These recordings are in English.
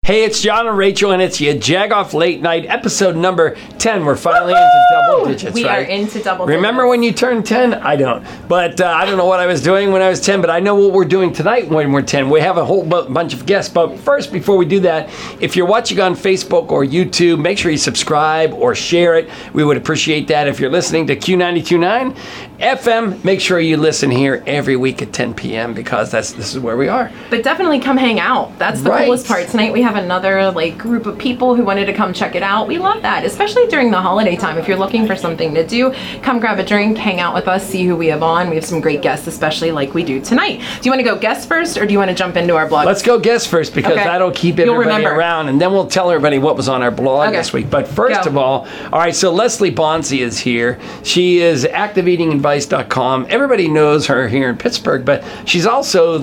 Hey, it's John and Rachel, and it's your Jagoff Late Night, episode number 10. We're finally into double digits, we right? We are into double digits. Remember when you turned 10? I don't. But I don't know what I was doing when I was 10, but I know what we're doing tonight when we're 10. We have a whole bunch of guests. But first, before we do that, if you're watching on Facebook or YouTube, make sure you subscribe or share it. We would appreciate that. If you're listening to Q92.9 FM, make sure you listen here every week at 10 p.m. because this is where we are. But definitely come hang out. That's the coolest part. Tonight we have another group of people who wanted to come check it out. We love that, especially during the holiday time. If you're looking for something to do, come grab a drink, hang out with us, see who we have on. We have some great guests, especially like we do tonight. Do you want to go guest first, or do you want to jump into our blog? Let's go guest first because that'll keep everybody around, and then we'll tell everybody what was on our blog this week. But first of all right, so Leslie Bonzi is here. She is activeeatingadvice.com. Everybody knows her here in Pittsburgh, but she's also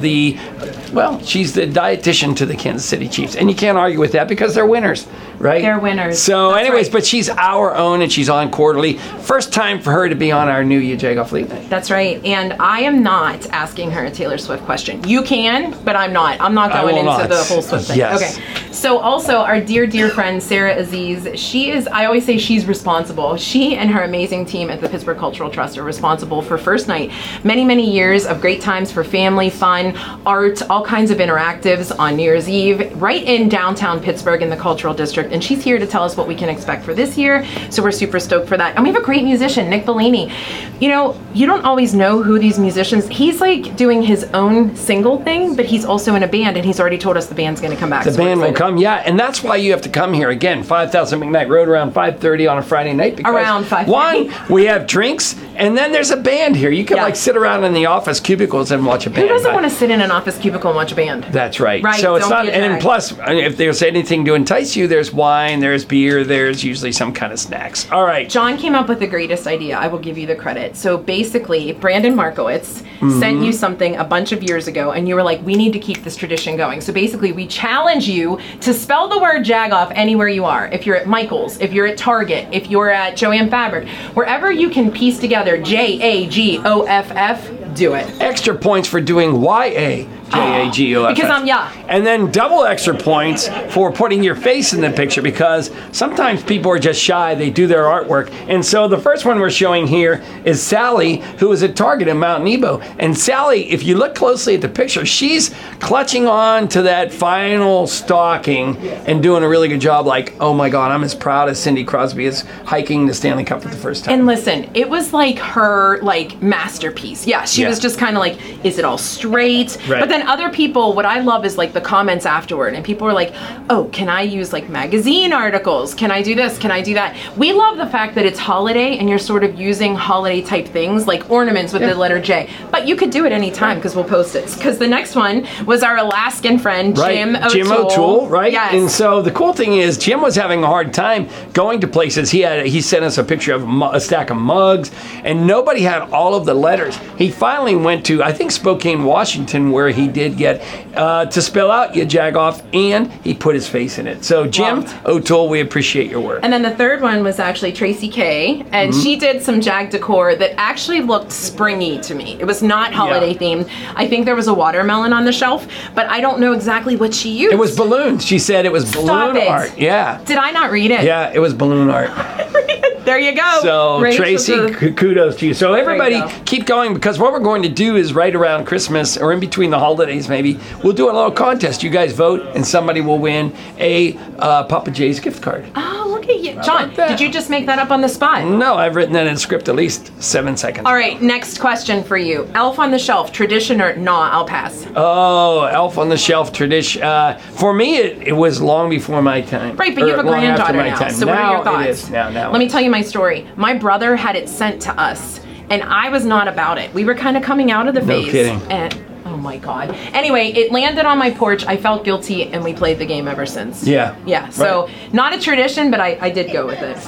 she's the dietitian to the Kansas City Chiefs, and you can't argue with that because they're winners, right? They're winners. So anyways, but she's our own, and she's on quarterly. First time for her to be on our new Jagoff Late Night. That's right, and I am not asking her a Taylor Swift question. You can, but I'm not. I'm not going into the whole Swift thing. Yes. Okay. So also, our dear friend, Sarah Aziz, I always say she's responsible. She and her amazing team at the Pittsburgh Cultural Trust are responsible for First Night. Many years of great times for family, fun, art, all kinds of interactives on New Year's Eve, right in downtown Pittsburgh in the Cultural District. And she's here to tell us what we can expect for this year. So we're super stoked for that. And we have a great musician, Nick Bellini. You know, you don't always know who these musicians, he's doing his own single thing, but he's also in a band, and he's already told us the band's going to come back. The band will come, and that's why you have to come here again. 5000 McKnight Road around 5:30 on a Friday night. Because around 5:30. One, we have drinks, and then there's a band here. You can sit around in the office cubicles and watch a band. Who doesn't want to sit in an office cubicle and watch a band? That's right. Right. So it's not, and plus, if there's anything to entice you, there's wine, there's beer, there's usually some kind of snacks. All right. John came up with the greatest idea. I will give you the credit. So basically, Brandon Markowitz sent you something a bunch of years ago, and you were like, we need to keep this tradition going. So basically, we challenge you to spell the word Jagoff anywhere you are. If you're at Michael's, if you're at Target, if you're at Joann Fabric, wherever you can piece together Jagoff, do it. Extra points for doing Jagoff. Because I'm And then double extra points for putting your face in the picture, because sometimes people are just shy. They do their artwork. And so the first one we're showing here is Sally, who is at Target in Mount Nebo. And Sally, if you look closely at the picture, she's clutching on to that final stocking and doing a really good job. Like, oh my God, I'm as proud as Cindy Crosby is hiking the Stanley Cup for the first time. And listen, it was like her masterpiece. Yeah, she was just kind of like, is it all straight? Right. But then other people, what I love is the comments afterward, and people are like, oh, can I use magazine articles? Can I do this? Can I do that? We love the fact that it's holiday and you're sort of using holiday type things like ornaments with the letter J, but you could do it anytime because we'll post it. Because the next one was our Alaskan friend, Jim O'Toole. Jim O'Toole, right? Yes. And so the cool thing is Jim was having a hard time going to places. He sent us a picture of a stack of mugs, and nobody had all of the letters. He finally went to, I think, Spokane, Washington, where he did get to spell out your Jagoff, and he put his face in it. So Jim O'Toole, we appreciate your work. And then the third one was actually Tracy Kay, and she did some Jag decor that actually looked springy to me. It was not holiday themed. I think there was a watermelon on the shelf, but I don't know exactly what she used. It was balloons. She said it was balloon art. Yeah. Did I not read it? Yeah, it was balloon art. There you go. So Tracy, kudos to you. So everybody keep going, because what we're going to do is right around Christmas or in between the holidays maybe, we'll do a little contest. You guys vote and somebody will win a Papa J's gift card. Oh, look at you. John, did you just make that up on the spot? No, I've written that in script at least 7 seconds. All right, next question for you. Elf on the Shelf, tradition or nah, I'll pass. Oh, Elf on the Shelf tradition. For me, it was long before my time. Right, but you have a granddaughter now, so what are your thoughts? It is. Now Let me tell you my story. My brother had it sent to us, and I was not about it. We were kind of coming out of the phase. No kidding. And, oh my God. Anyway, it landed on my porch. I felt guilty, and we played the game ever since. Yeah. Yeah, so not a tradition, but I did go with it.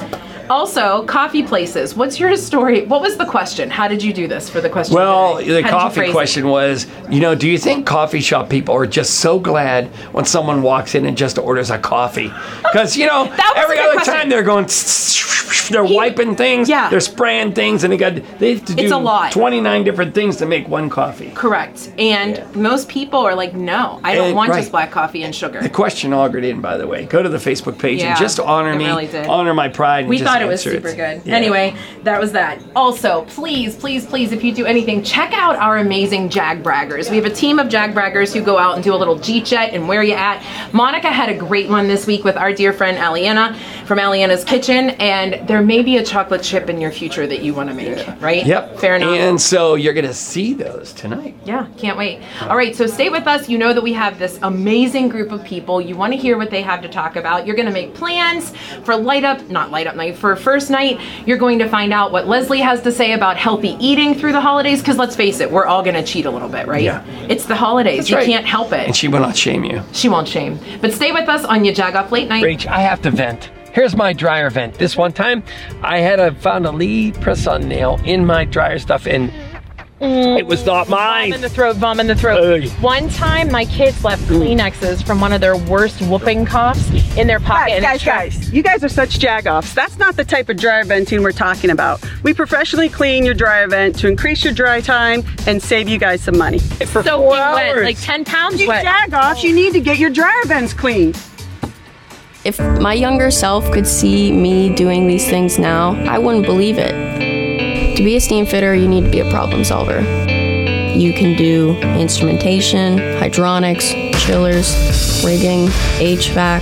Also, coffee places. What's your story? What was the question? How did you do this for the question? Well, today? the coffee question was, do you think coffee shop people are just so glad when someone walks in and just orders a coffee? Because, every other time they're going, they're wiping things, they're spraying things, and they have to do it's a lot. 29 different things to make one coffee. Correct. And most people are like, no, I don't want just black coffee and sugar. The question augured in, by the way. Go to the Facebook page and just honor me, really honor my pride. We thought it was super good. Yeah. Anyway, that was that. Also, please, please, please, if you do anything, check out our amazing Jag Braggers. We have a team of Jag Braggers who go out and do a little G-Chat and where you at. Monica had a great one this week with our dear friend Aliana from Aliana's Kitchen, and there may be a chocolate chip in your future that you want to make, right? Yep. Fair enough. And so you're going to see those tonight. Yeah, can't wait. All right, so stay with us. You know that we have this amazing group of people. You want to hear what they have to talk about. You're going to make plans for not light up night, for first night. You're going to find out what Leslie has to say about healthy eating through the holidays, because let's face it, we're all going to cheat a little bit, right? Yeah. It's the holidays. That's you right. can't help it. And she will not shame you. She won't shame. But stay with us on your Jag Off Late Night. Rach, I have to vent. Here's my dryer vent. This one time, I found a Lee press-on nail in my dryer stuff, and it was not mine. Vom in the throat. One time, my kids left Kleenexes from one of their worst whooping coughs in their pocket. Guys, you guys are such jag-offs. That's not the type of dryer venting we're talking about. We professionally clean your dryer vent to increase your dry time and save you guys some money. For 4 hours. Wet, like 10 pounds you wet. Jag-offs, you need to get your dryer vents cleaned. If my younger self could see me doing these things now, I wouldn't believe it. To be a steam fitter, you need to be a problem solver. You can do instrumentation, hydronics, chillers, rigging, HVAC.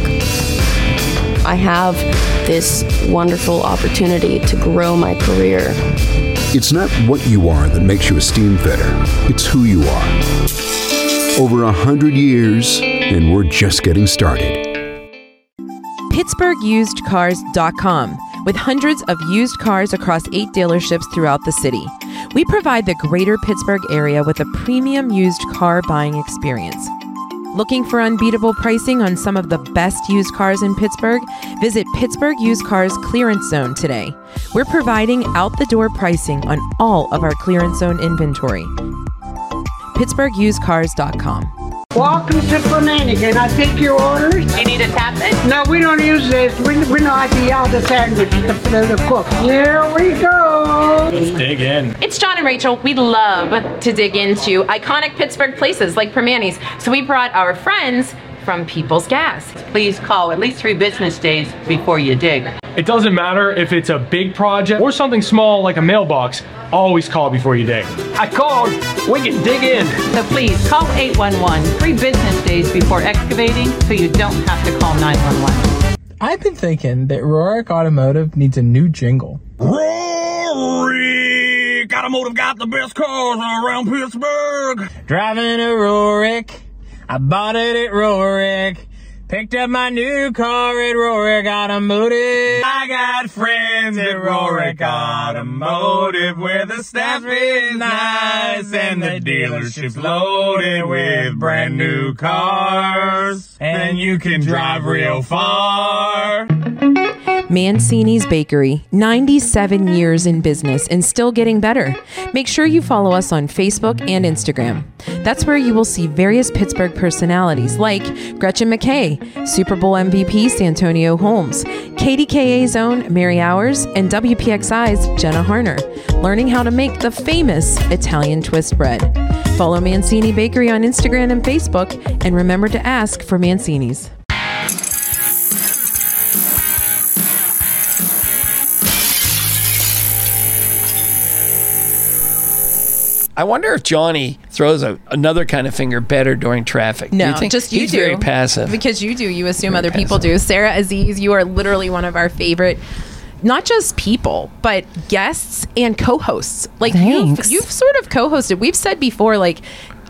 I have this wonderful opportunity to grow my career. It's not what you are that makes you a steam fitter. It's who you are. Over 100 years, and we're just getting started. PittsburghUsedCars.com, with hundreds of used cars across 8 dealerships throughout the city. We provide the greater Pittsburgh area with a premium used car buying experience. Looking for unbeatable pricing on some of the best used cars in Pittsburgh? Visit Pittsburgh Used Cars Clearance Zone today. We're providing out-the-door pricing on all of our clearance zone inventory. PittsburghUsedCars.com. Welcome to Fernandes. Can I take your orders? You need a tap it? No, we don't use this. We know how to yell the sandwich, the cook. Here we go. Let's dig in. It's John and Rachel. We love to dig into iconic Pittsburgh places like Permanis. So we brought our friends from People's Gas. Please call at least 3 business days before you dig. It doesn't matter if it's a big project or something small like a mailbox. Always call before you dig. I called. We can dig in. So please call 811 3 business days before excavating so you don't have to call 911. I've been thinking that Rorick Automotive needs a new jingle. Rorick Automotive got the best cars around Pittsburgh. Driving a Rorick. I bought it at Rorick. Picked up my new car at Rorick Automotive. I got friends at Rorick Automotive where the staff is nice and the dealership's loaded with brand new cars. And you can drive real far. Mancini's Bakery, 97 years in business and still getting better. Make sure you follow us on Facebook and Instagram. That's where you will see various Pittsburgh personalities like Gretchen McKay, Super Bowl MVP Santonio Holmes, KDKA's own Mary Hours, and WPXI's Jenna Harner, learning how to make the famous Italian twist bread. Follow Mancini Bakery on Instagram and Facebook, and remember to ask for Mancini's. I wonder if Johnny throws another kind of finger better during traffic. No, you just you he's do. Very passive. Because you do. You assume other people do. Sarah Aziz, you are literally one of our favorite, not just people, but guests and co-hosts. Like you've sort of co-hosted. We've said before, like,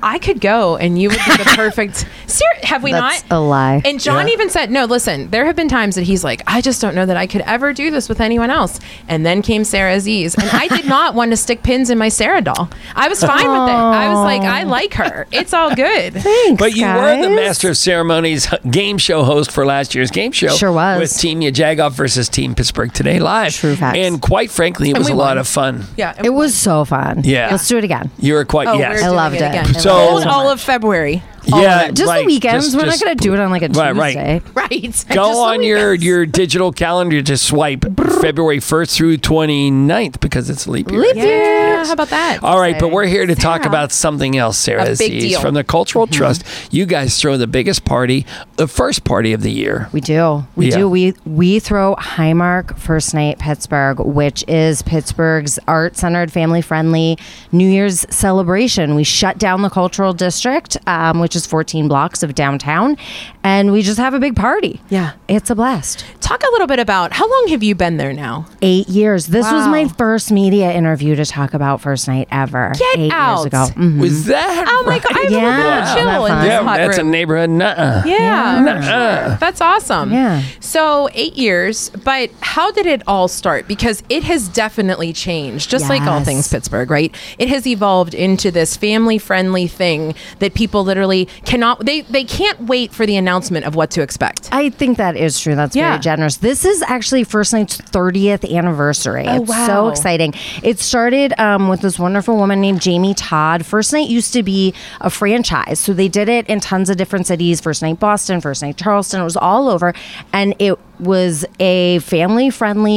I could go and you would be the perfect. Have we That's not? a lie. And John even said, no, listen, there have been times that he's like, I just don't know that I could ever do this with anyone else. And then came Sarah Aziz. And I did not want to stick pins in my Sarah doll. I was fine with it. I was like, I like her. It's all good. Thanks, But you guys. were the Master of Ceremonies game show host for last year's game show. Sure was. With Team Jagoff versus Team Pittsburgh Today Live. True facts. And quite frankly, it was a lot of fun. Yeah. It was so fun. Yeah. Let's do it again. You were quite, yes. I loved it. Again. So- all of February. Yeah, Just right. the weekends. Just- We're not going to do it on like a Right. Tuesday. Right. Go on your digital calendar to swipe February 1st through 29th because it's leap year. Yeah. How about that? All right, but we're here to talk about something else, Sarah A big Aziz. deal. From the Cultural Trust. You guys throw the biggest party, the first party of the year. We do. We Yeah. do. We throw Highmark First Night Pittsburgh, which is Pittsburgh's art-centered, family-friendly New Year's celebration. We shut down the Cultural District, which is 14 blocks of downtown, and we just have a big party. Yeah. It's a blast. Talk a little bit about how long have you been there now? 8 years. This was my Wow. first media interview to talk about First Night ever. Get 8 out. years ago. Mhm. Was that? Oh my God. I have Yeah. a little chill in this Yeah, hot that's room. a neighborhood. Nuh-uh. Yeah, Nuh-uh. that's awesome. Yeah. So 8 years, but how did it all start? Because it has definitely changed, just like all Yes. things Pittsburgh, right? It has evolved into this family-friendly thing that people literally cannot. They can't wait for the announcement of what to expect. I think that is true. That's Yeah. very generous. This is actually First Night's 30th anniversary. Oh, It's wow. so exciting. It started with this wonderful woman named Jamie Todd. First Night used to be a franchise. So they did it in tons of different cities. First Night Boston, First Night Charleston. It was all over. And it was a family-friendly,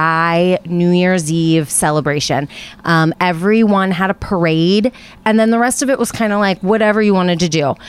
dry New Year's Eve celebration. Everyone had a parade, and then the rest of it was kind of like whatever you wanted to do.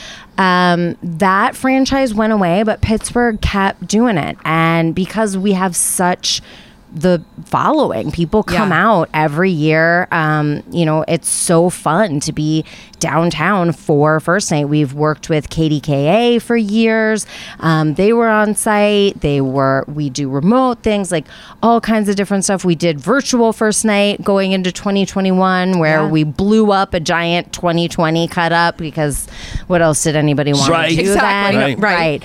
That franchise went away, but Pittsburgh kept doing it. And because we have such the following, people come out every year. It's so fun to be downtown for First Night. We've worked with KDKA for years. They were on site. We do remote things, like all kinds of different stuff. We did virtual First Night going into 2021, where we blew up a giant 2020 cut up, because what else did anybody want Right. to do Exactly. then? Right.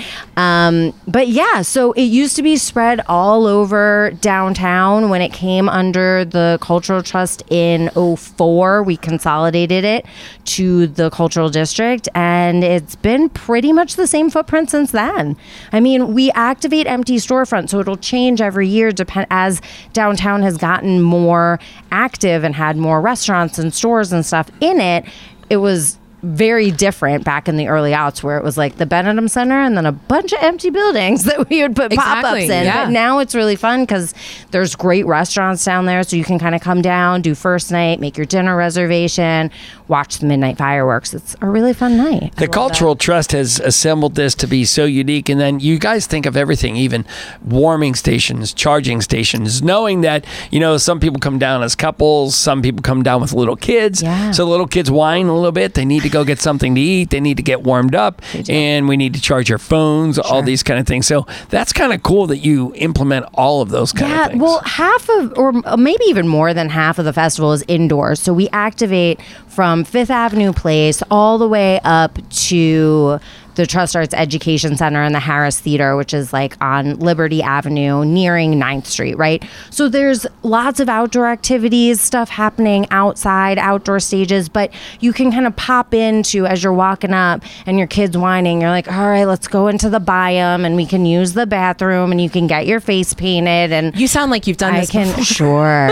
But yeah, so it used to be spread all over downtown. When it came under the Cultural Trust in 2004, we consolidated it to the Cultural District, and it's been pretty much the same footprint since then. I mean, we activate empty storefronts, so it'll change every year as downtown has gotten more active and had more restaurants and stores and stuff in it. It was very different back in the early aughts, where it was like the Benedum Center and then a bunch of empty buildings that we would put pop-ups in. yeah. But now it's really fun because there's great restaurants down there, so you can kind of come down, do First Night, make your dinner reservation, watch the midnight fireworks. It's a really fun night. The Cultural Trust has assembled this to be so unique, and then you guys think of everything, even warming stations, charging stations, knowing that, some people come down as couples, some people come down with little kids. Yeah. So little kids whine a little bit. They need to go get something to eat. They need to get warmed up, and we need to charge our phones, all these kind of things. So that's kind of cool that you implement all of those kind of things. Well, half of, or maybe even more than half of the festival is indoors. So we activate from Fifth Avenue Place all the way up to the Trust Arts Education Center and the Harris Theater, which is like on Liberty Avenue, nearing 9th Street, right? So there's lots of outdoor activities, stuff happening outside, outdoor stages, but you can kind of pop into, as you're walking up and your kid's whining, you're like, all right, let's go into the biome and we can use the bathroom and you can get your face painted. And You sound like you've done this before. Sure.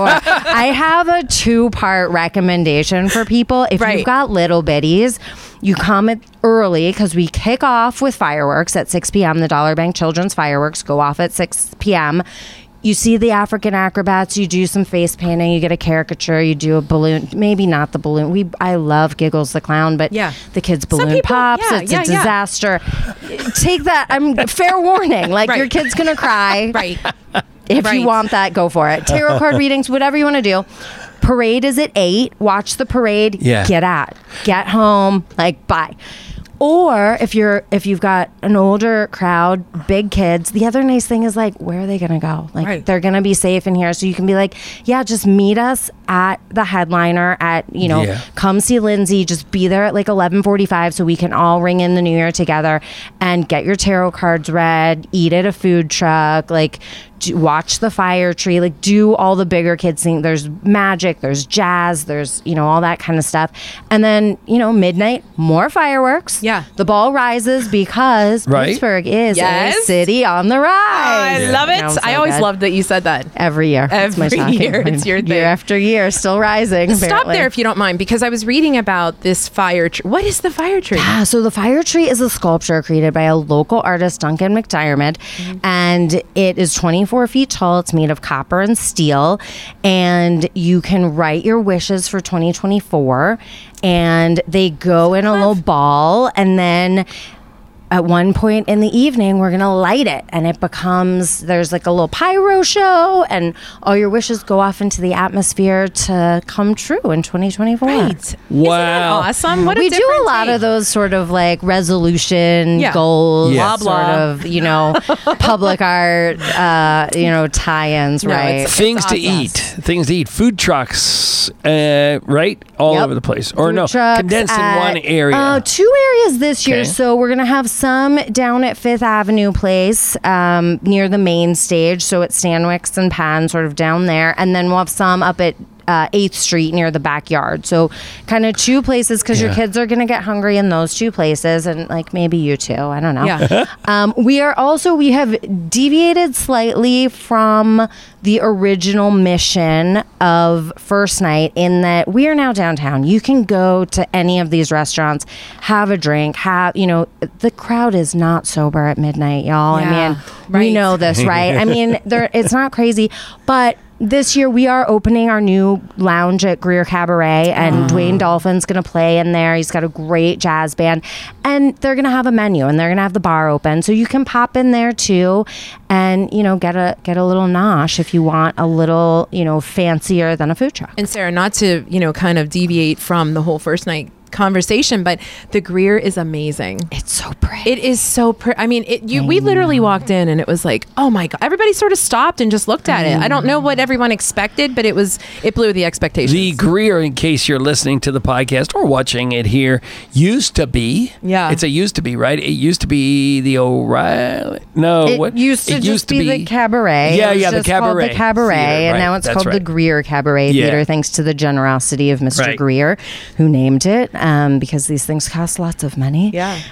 I have a 2-part recommendation for people. If you've got little bitties, you come early, because we kick off with fireworks at 6 p.m. The Dollar Bank Children's fireworks go off at 6 p.m. You see the African acrobats, you do some face painting, you get a caricature, you do a balloon, maybe not the balloon. I love Giggles the Clown, but the kids' balloon pops. It's a disaster. Take that. Fair warning. Like, your kid's going to cry. Right. If you want that, go for it. Tarot card readings, whatever you want to do. Parade is at 8. Watch the parade. Yeah. Get home. Bye. Or if you've got an older crowd, big kids, the other nice thing is like, where are they going to go? Like they're going to be safe in here. So you can be like, yeah, just meet us at the headliner at, come see Lindsay, just be there at like 11:45 so we can all ring in the new year together and get your tarot cards read, eat at a food truck, like watch the fire tree, like do all the bigger kids things. There's magic, there's jazz, there's, all that kind of stuff. And then, midnight, more fireworks. Yeah. The ball rises because Pittsburgh is a city on the rise. I love it. I always loved that you said that. Every year. Every year. It's your thing. Year after year, still rising. Stop apparently. there if you don't mind, because I was reading about this fire tree. What is the fire tree? Yeah, so the fire tree is a sculpture created by a local artist, Duncan McDiarmid, and it is 24 feet tall. It's made of copper and steel, and you can write your wishes for 2024, and they go in a little ball, and then at one point in the evening, we're going to light it, and it becomes, there's like a little pyro show, and all your wishes go off into the atmosphere to come true in 2024. Right. Wow. Isn't that awesome? What a we do a lot of those sort of like resolution goals, blah, blah. sort of, public art, tie-ins, right? Things to eat. Food trucks, right? All over the place. Or Food trucks condensed in one area. 2 areas this year. Okay. So we're going to have some down at Fifth Avenue Place near the main stage. So at Stanwix and Penn, sort of down there. And then we'll have some up at 8th Street near the backyard. So kind of 2 places because your kids are going to get hungry in those 2 places, and like maybe you too. I don't know. Yeah. We have deviated slightly from the original mission of First Night in that we are now downtown. You can go to any of these restaurants, have a drink, the crowd is not sober at midnight, y'all. Yeah, I mean, we know this, right? I mean, it's not crazy, but this year we are opening our new lounge at Greer Cabaret, and Dwayne Dolphin's going to play in there. He's got a great jazz band, and they're going to have a menu, and they're going to have the bar open, so you can pop in there too, and get a little nosh if you want a little fancier than a food truck. And Sarah, not to kind of deviate from the whole First Night conversation, but the Greer is amazing. It's so pretty. It is so pretty. I mean, we literally walked in and it was like, oh my God. Everybody sort of stopped and just looked at it. I don't know what everyone expected, but it blew the expectations. The Greer, in case you're listening to the podcast or watching it here, used to be. Yeah. It's a used to be, right? It used to be the O'Reilly. No. It used to just be the Cabaret. Yeah, it was the just called Cabaret. the Cabaret, Theater, and now it's called the Greer Cabaret Theater, thanks to the generosity of Mr. Greer, who named it. Because these things cost lots of money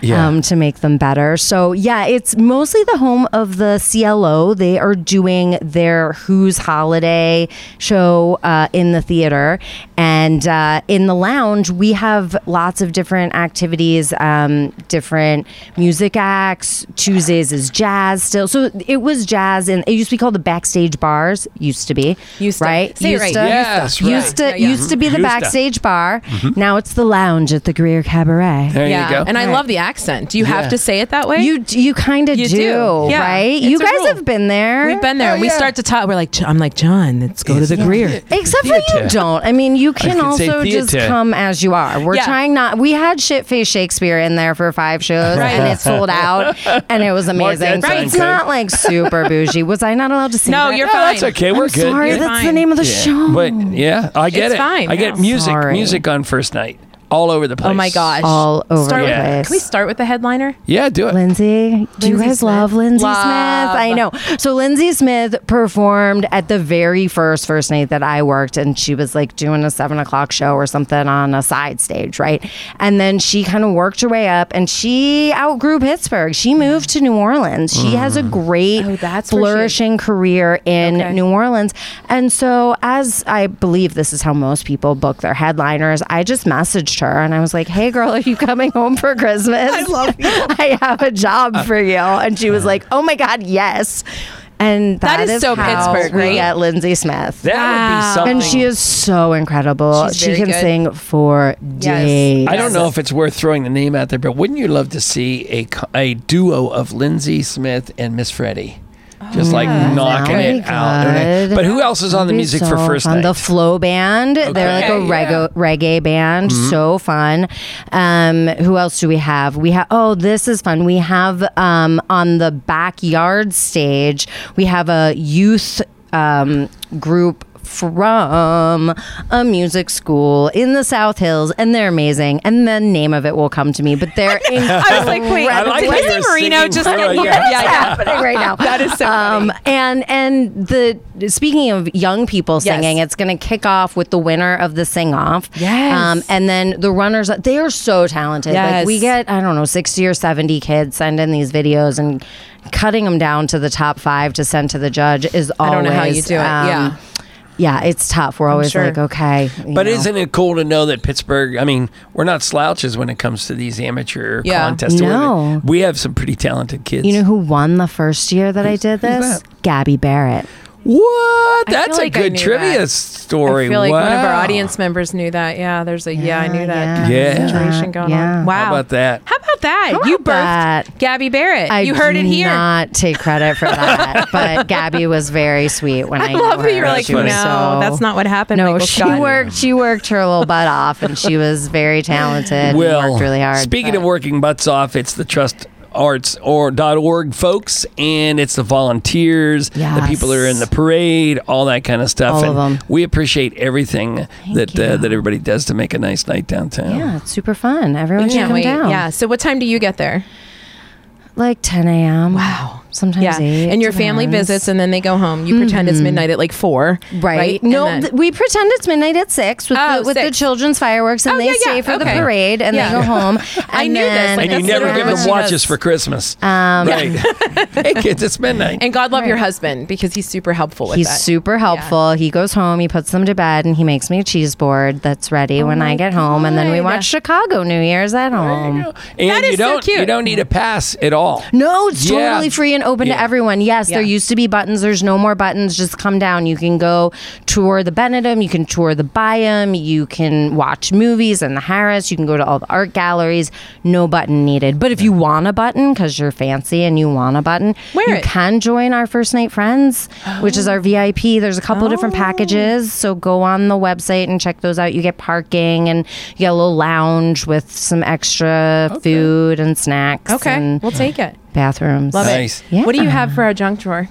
to make them better. So it's mostly the home of the CLO. They are doing their Who's Holiday show in the theater. And in the lounge, we have lots of different activities, different music acts. Tuesdays is jazz still. So it was jazz, and it used to be called the backstage bars. Used to be. Right? Say it right. Yes, Used to be the backstage bar. Now it's the lounge at the Greer Cabaret. There you go. And I love the accent. Do you have to say it that way? You kind of do, right? You guys have been there. We've been there. We start to talk. We're like, I'm like, John, let's go to the Greer. Except for you don't. I mean, you can also just come as you are. We're trying not. We had Shitface Shakespeare in there for 5 shows, and it sold out, and it was amazing. So it's not like super bougie. Was I not allowed to say that? No, you're fine. That's okay. We're good. Sorry, that's the name of the show. But I get it. Fine. I get music on First Night. All over the place. Oh my gosh. All over the place. Can we start with the headliner? Yeah, do it. Lindsay. Do you guys love Lindsay Smith? I know. So Lindsay Smith performed at the very first night that I worked, and she was like doing a 7:00 show or something on a side stage, right? And then she kind of worked her way up, and she outgrew Pittsburgh. She moved to New Orleans. She has a great flourishing career in New Orleans. And so, as I believe this is how most people book their headliners, I just messaged her and I was like, hey girl, are you coming home for Christmas? I love you. I have a job for you. And she was like, oh my God, yes. And that is so how Pittsburgh, we right? get Lindsay Smith. That would be something. And she is so incredible. She's she very can good. sing for days. I don't know if it's worth throwing the name out there, but wouldn't you love to see a duo of Lindsay Smith and Miss Freddie? just like knocking it out. good. But who else is on the That'd be music so for first fun. night? The Flow Band. They're like a reggae band. So fun. Who else do we have? We have. Oh, this is fun. We have on the backyard stage. We have a youth group from a music school in the South Hills, and they're amazing. And the name of it will come to me, but they're I was like, wait, did Lisa Marino just get here? What's happening right now? That is so funny. And speaking of young people singing, it's going to kick off with the winner of the sing off. Yes. And then the runners, they are so talented. Yes. Like we get, I don't know, 60 or 70 kids send in these videos, and cutting them down to the top 5 to send to the judge is always. I don't know how you do it. Yeah, it's tough. We're always like, okay. But isn't it cool to know that Pittsburgh, I mean, we're not slouches when it comes to these amateur contests. No. We have some pretty talented kids. You know who won the first year that I did this? Gabby Barrett. What? I That's feel a like I good knew trivia that. story. I feel like one of our Wow. audience members knew that. Yeah, there's a I knew that Yeah. situation going on. Wow. How about that? How about that? How You about that? birthed Gabby Barrett. I You heard do it here. not take credit for that, but Gabby was very sweet when I love knew that her. you were like, She was no, that's not what happened. No, Michael she Scott. She worked her little butt off, and she was very talented. and worked really hard. Speaking of working butts off, it's the Trust arts.org folks, and it's the volunteers, the people that are in the parade, all that kind of stuff. All and of them. We appreciate everything that everybody does to make a nice night downtown. Yeah, it's super fun. Everyone should Can't come wait. down. Yeah. So what time do you get there? Like 10 a.m. Wow. Sometimes Yeah. 8. And your family depends. visits, and then they go home. You pretend it's midnight at like 4. Right. And No, then- we pretend it's midnight at 6 with, the 6. children's fireworks, and Oh, they yeah, stay yeah, for the okay. parade, and Yeah. they go home. I knew this. then- Like, And you that's never literally give what them she watches does. for Christmas. Right. Hey, kids, it's midnight. And God love your husband, because he's super helpful with He's that. super helpful. He goes home, he puts them to bed, and he makes me a cheese board that's ready when I get home, and then we watch Chicago New Year's at home. And That is you so don't cute. you don't need a pass at all. No, it's Yeah. totally free and open to everyone. Yes, there used to be buttons. There's no more buttons. Just come down. You can go tour the Benedum. You can tour the Byam. You can watch movies in the Harris. You can go to all the art galleries. No button needed. But if you want a button, because you're fancy and you want a button, you can join our First Night Friends, which is our VIP. There's a couple of different packages. So go on the website and check those out. You get parking, and you get a little lounge with some extra food and snacks. Okay, and we'll take it. bathrooms. Love Nice. it. Yeah. What do you have for our junk drawer?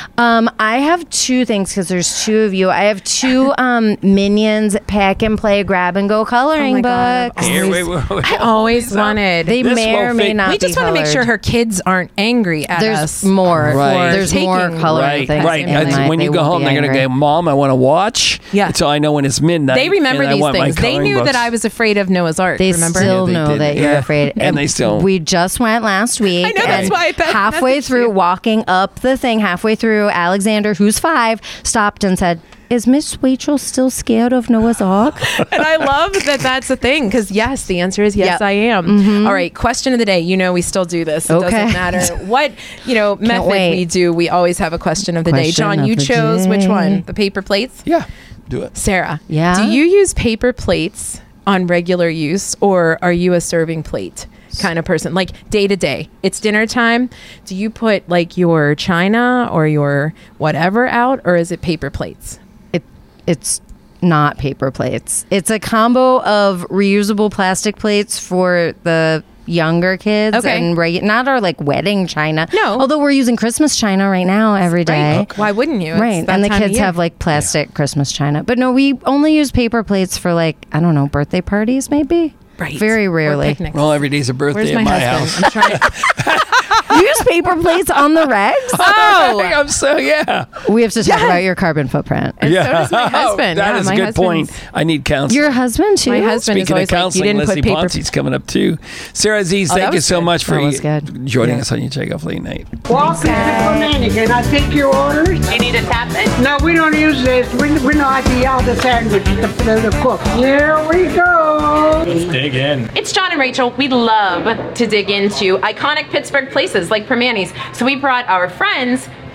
I have 2 things because there's 2 of you. I have 2 Minions pack and play grab and go coloring books. Here, wait. I always wanted. They may or may not. We just want to make sure her kids aren't angry at There's us. more. Right. There's more Taking- coloring Right, things. right. in the night. When They you go won't home, be they're going to angry. go, Mom, I want to watch. Yeah. So I know when it's midnight. They remember and I these want my things. They coloring knew books. that I was afraid of Noah's Ark. They remember? still they know did. that you're Yeah. afraid. And they still- We just went last week. I know, that's and why I halfway messaged through, you. walking up the thing, halfway through, Alexander, who's 5, stopped and said, "Is Miss Rachel still scared of Noah's Ark?" And I love that that's a thing, because yes, the answer is yes, Yep. I am. All right, question of the day. You know, we still do this. It Okay. doesn't matter what method wait. we do. We always have a question of the day. Question John, of you the chose which day. one? The paper plates? Yeah, do it. Sarah, Yeah? do you use paper plates on regular use, or are you a serving plate kind of person? Like day to day, it's dinner time. Do you put like your china or your whatever out, or is it paper plates? It's not paper plates. It's a combo of reusable plastic plates for the younger kids Okay. and not our like wedding china. No. Although we're using Christmas china right now every day. Right. Why wouldn't you? It's Right. that And the time of kids year. have like plastic Christmas china. But no, we only use paper plates for like, I don't know, birthday parties maybe. Right. Very Or rarely. picnics. Well, every day's a birthday Where's at my my husband? house. I'm trying. You use paper plates on the regs? Oh, I'm so, yeah. We have to talk about your carbon footprint. and so does my husband. That Yeah, is a my good point. husband's- I need counseling. Your husband too? My husband is Speaking of always like, you counseling, didn't Leslie put paper. Ponce's coming up too. Sarah Aziz, Oh, that thank you was so good. much for That was good. joining us on your Check Off Late Night. Welcome to Fernandez. Can I take your orders? You need a tablet? No, we don't use this. We know how to yell the sandwich, the cook. Here we go. Dig in. It's John and Rachel. We love to dig into iconic Pittsburgh places like Permanis. So we brought our friends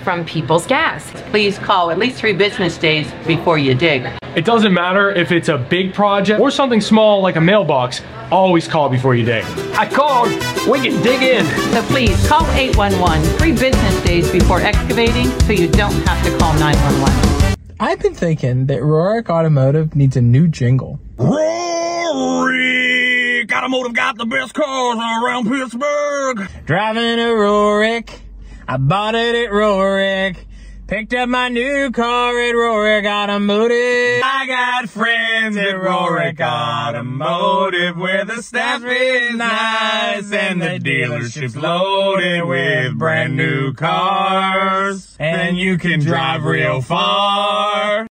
from People's Gas. Please call at least 3 business days before you dig. It doesn't matter if it's a big project or something small like a mailbox. Always call before you dig. I called. We can dig in. So please call 811 3 business days before excavating so you don't have to call 911. I've been thinking that Rorik Automotive needs a new jingle. Rorik Automotive got the best cars around Pittsburgh. Driving a Rorik. I bought it at Rorik. Picked up my new car at Rorik Automotive. I got friends at Rorik Automotive where the staff is nice and the dealership's loaded with brand new cars. And you can drive real far.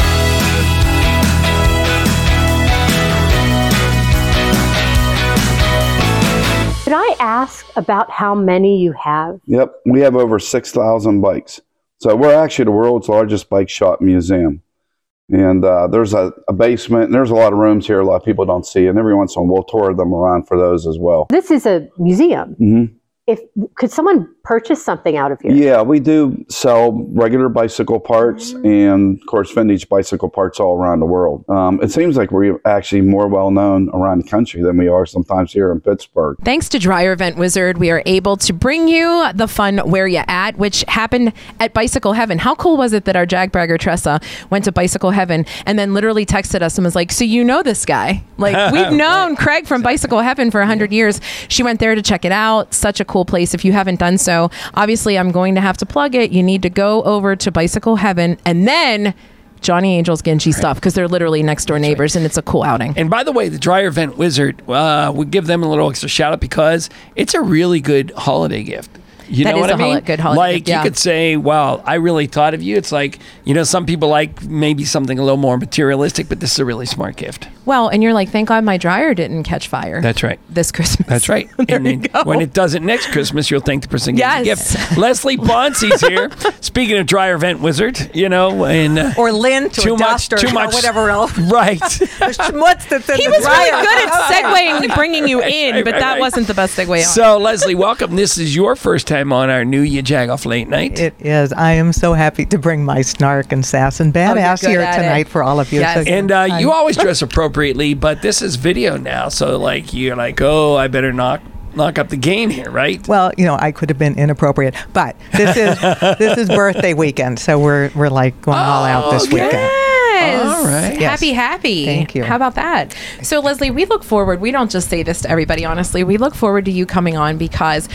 Could I ask about how many you have? Yep, we have over 6,000 bikes. So we're actually the world's largest bike shop museum. And there's a basement, and there's a lot of rooms here a lot of people don't see. And every once in a while, we'll tour them around for those as well. This is a museum. Mm-hmm. Could someone purchase something out of here? Yeah, we do sell regular bicycle parts and, of course, vintage bicycle parts all around the world. It seems like we're actually more well-known around the country than we are sometimes here in Pittsburgh. Thanks to Dryer Vent Wizard, we are able to bring you the fun Where Ya At, which happened at Bicycle Heaven. How cool was it that our Jagbragger Tressa went to Bicycle Heaven and then literally texted us and was like, so you know this guy? Like, we've known Craig from Bicycle Heaven for 100 years. She went there to check it out. Such a cool place. If you haven't done so, obviously I'm going to have to plug it. You need to go over to Bicycle Heaven and then Johnny Angel's Genji stuff, because they're literally next door neighbors, and it's a cool outing. And by the way, the Dryer Vent Wizard, we give them a little extra shout out because it's a really good holiday gift. You know what I mean? Good holiday like gift, yeah. You could say, "Wow, I really thought of you." It's like, some people like maybe something a little more materialistic, but this is a really smart gift. Well, and you're like, thank God my dryer didn't catch fire. That's right. This Christmas. That's right. And then when it doesn't next Christmas, you'll thank the person getting the gift. Leslie Ponce's here. Speaking of Dryer Vent Wizard, and or lint or dust or whatever else. Right. The schmutz that's in he the was dryer. really good at segueing, bringing you in, but that wasn't the best segue on. So, Leslie, welcome. This is your first time on our new You Jag Off Late Night. It is. I am so happy to bring my snark and sass and badass here tonight for all of you. Yes. So And you always dress appropriately, but this is video now, so you're like, oh, I better knock up the game here, right? Well, I could have been inappropriate, but this is birthday weekend, so we're like going all out this weekend. All right. Yes. Happy. Thank you. How about that? So, Leslie, we look forward. We don't just say this to everybody, honestly. We look forward to you coming on because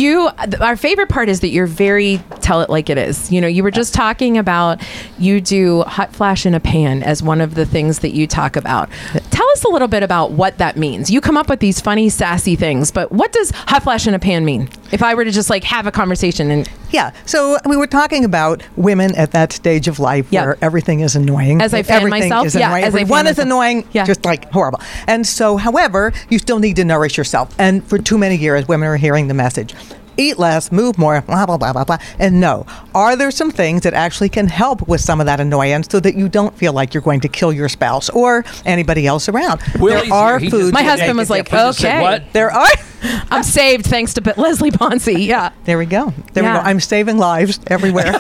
our favorite part is that you're very tell it like it is. You were just talking about you do hot flash in a pan as one of the things that you talk about. Tell us a little bit about what that means. You come up with these funny, sassy things, but what does hot flash in a pan mean? If I were to just have a conversation and... Yeah, so we were talking about women at that stage of life where everything is annoying. As I fan everything myself, is annoying. Everyone is annoying, just horrible. And so, however, you still need to nourish yourself. And for too many years, women are hearing the message. Eat less, move more, blah, blah, blah, blah, blah. And no, are there some things that actually can help with some of that annoyance so that you don't feel like you're going to kill your spouse or anybody else around? Willie's there are here. foods. My husband was like, okay. What? There are. I'm saved thanks to Leslie Ponce. Yeah. There we go. There we go. I'm saving lives everywhere.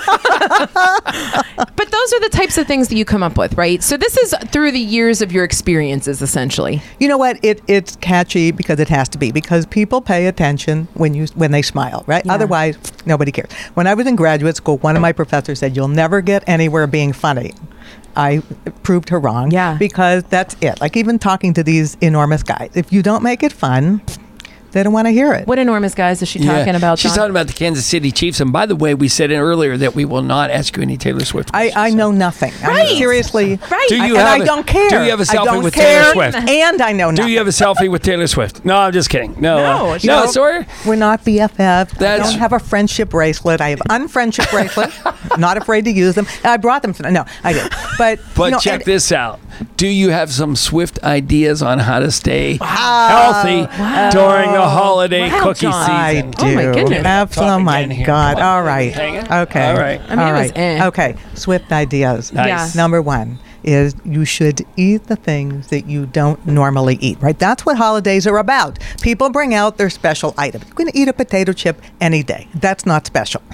But those are the types of things that you come up with, right? So this is through the years of your experiences, essentially. You know what? It's catchy because it has to be, because people pay attention when they smile, right? Yeah. Otherwise, nobody cares. When I was in graduate school, one of my professors said, "You'll never get anywhere being funny." I proved her wrong. Yeah. Because that's it. Like even talking to these enormous guys, if you don't make it fun, they don't want to hear it. What enormous guys is she talking about, She's John? talking about the Kansas City Chiefs. And by the way, we said earlier that we will not ask you any Taylor Swift questions. I know nothing. Right. I mean, seriously. Right. I don't care. Do you have a I selfie don't with care, Taylor Swift? And I know nothing. Do you have a selfie with Taylor Swift? No, I'm just kidding. No, sorry. We're not BFF. I don't have a friendship bracelet. I have unfriendship bracelet. Not afraid to use them. I brought them tonight. No, I did. But check this out. Do you have some Swift ideas on how to stay healthy during the holiday cookie season? I do. Oh my goodness. Oh my God. All right. Okay. All right. I mean, it was Okay. Swift ideas. Nice. Yeah. Number one is you should eat the things that you don't normally eat, right? That's what holidays are about. People bring out their special item. You're going to eat a potato chip any day. That's not special.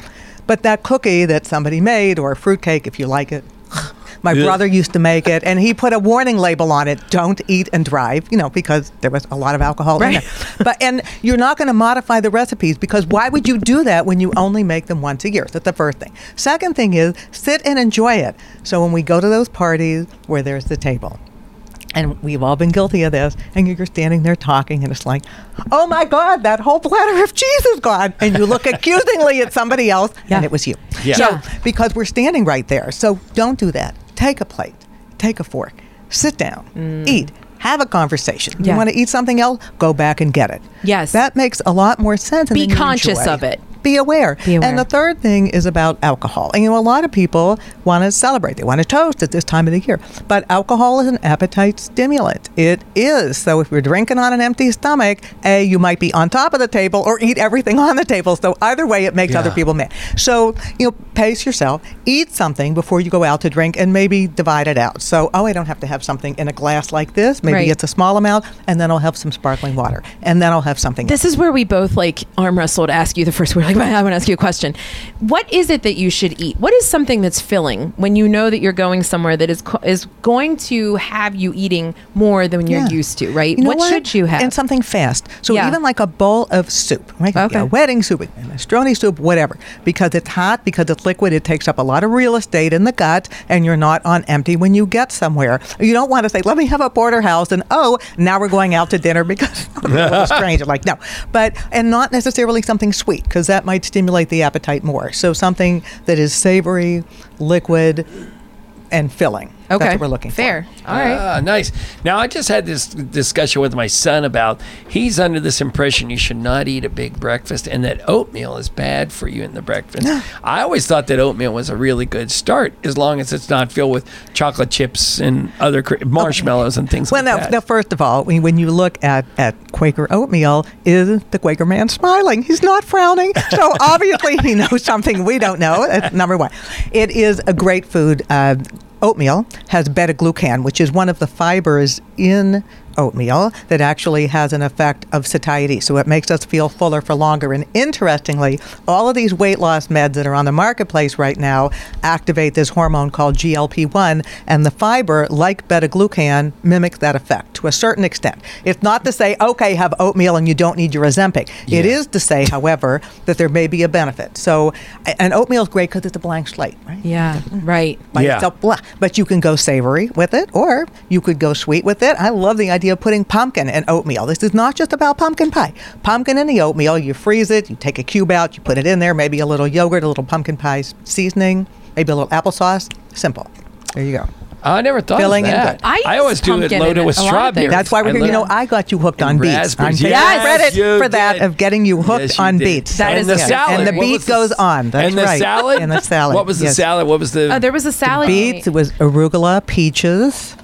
But that cookie that somebody made, or a fruitcake if you like it, my brother used to make it, and he put a warning label on it: "Don't eat and drive," because there was a lot of alcohol in there. And you're not going to modify the recipes, because why would you do that when you only make them once a year? That's the first thing. Second thing is, sit and enjoy it. So when we go to those parties where there's the table, and we've all been guilty of this, and you're standing there talking, and it's like, oh my God, that whole platter of cheese is gone. And you look accusingly at somebody else, and it was you. Yeah. So, because we're standing right there. So don't do that. Take a plate, take a fork, sit down, eat, have a conversation. You want to eat something else? Go back and get it. Yes. That makes a lot more sense. And Be then you conscious enjoy. of it. Be aware. Be aware. And the third thing is about alcohol. And a lot of people want to celebrate. They want to toast at this time of the year. But alcohol is an appetite stimulant. It is. So if you're drinking on an empty stomach, you might be on top of the table or eat everything on the table. So either way, it makes other people mad. So, pace yourself. Eat something before you go out to drink, and maybe divide it out. So, I don't have to have something in a glass like this. Maybe it's a small amount, and then I'll have some sparkling water. And then I'll have something This else. is where we both arm wrestle to ask you the first word. I want to ask you a question. What is it that you should eat? What is something that's filling when you know that you're going somewhere that is going to have you eating more than you're used to, right? You know what should you have? And something fast. So even like a bowl of soup, right? Okay. A wedding soup, a minestrone soup, whatever. Because it's hot, because it's liquid, it takes up a lot of real estate in the gut, and you're not on empty when you get somewhere. You don't want to say, let me have a porterhouse, and now we're going out to dinner because it's strange. Like, no. And not necessarily something sweet, because that might stimulate the appetite more. So something that is savory, liquid, and filling. Okay. That's what we're looking for. All right. Nice. Now, I just had this discussion with my son about he's under this impression you should not eat a big breakfast and that oatmeal is bad for you in the breakfast. I always thought that oatmeal was a really good start as long as it's not filled with chocolate chips and other marshmallows and things like that. Now, first of all, when you look at Quaker oatmeal, is the Quaker man smiling? He's not frowning. So obviously he knows something we don't know. That's number one. It is a great food. Oatmeal has beta-glucan, which is one of the fibers in oatmeal that actually has an effect of satiety. So it makes us feel fuller for longer. And interestingly, all of these weight loss meds that are on the marketplace right now activate this hormone called GLP-1, and the fiber, like beta-glucan, mimics that effect to a certain extent. It's not to say, okay, have oatmeal and you don't need your Ozempic. Yeah. It is to say, however, that there may be a benefit. So, and oatmeal is great because it's a blank slate, right? Yeah, right. By itself, blah. But you can go savory with it, or you could go sweet with it. I love the idea of putting pumpkin in oatmeal. This is not just about pumpkin pie. Pumpkin in the oatmeal, you freeze it, you take a cube out, you put it in there, maybe a little yogurt, a little pumpkin pie seasoning, maybe a little applesauce. Simple. There you go. I never thought Filling of that. I always do it loaded with strawberries. That's why we're here. I got you hooked on beets. I'm taking credit for that, of getting you hooked on beets. That is the salad. And the beet goes on. That's and the right. salad? And the salad. What was the salad? What was the... there was a salad. Beets. It was arugula, peaches.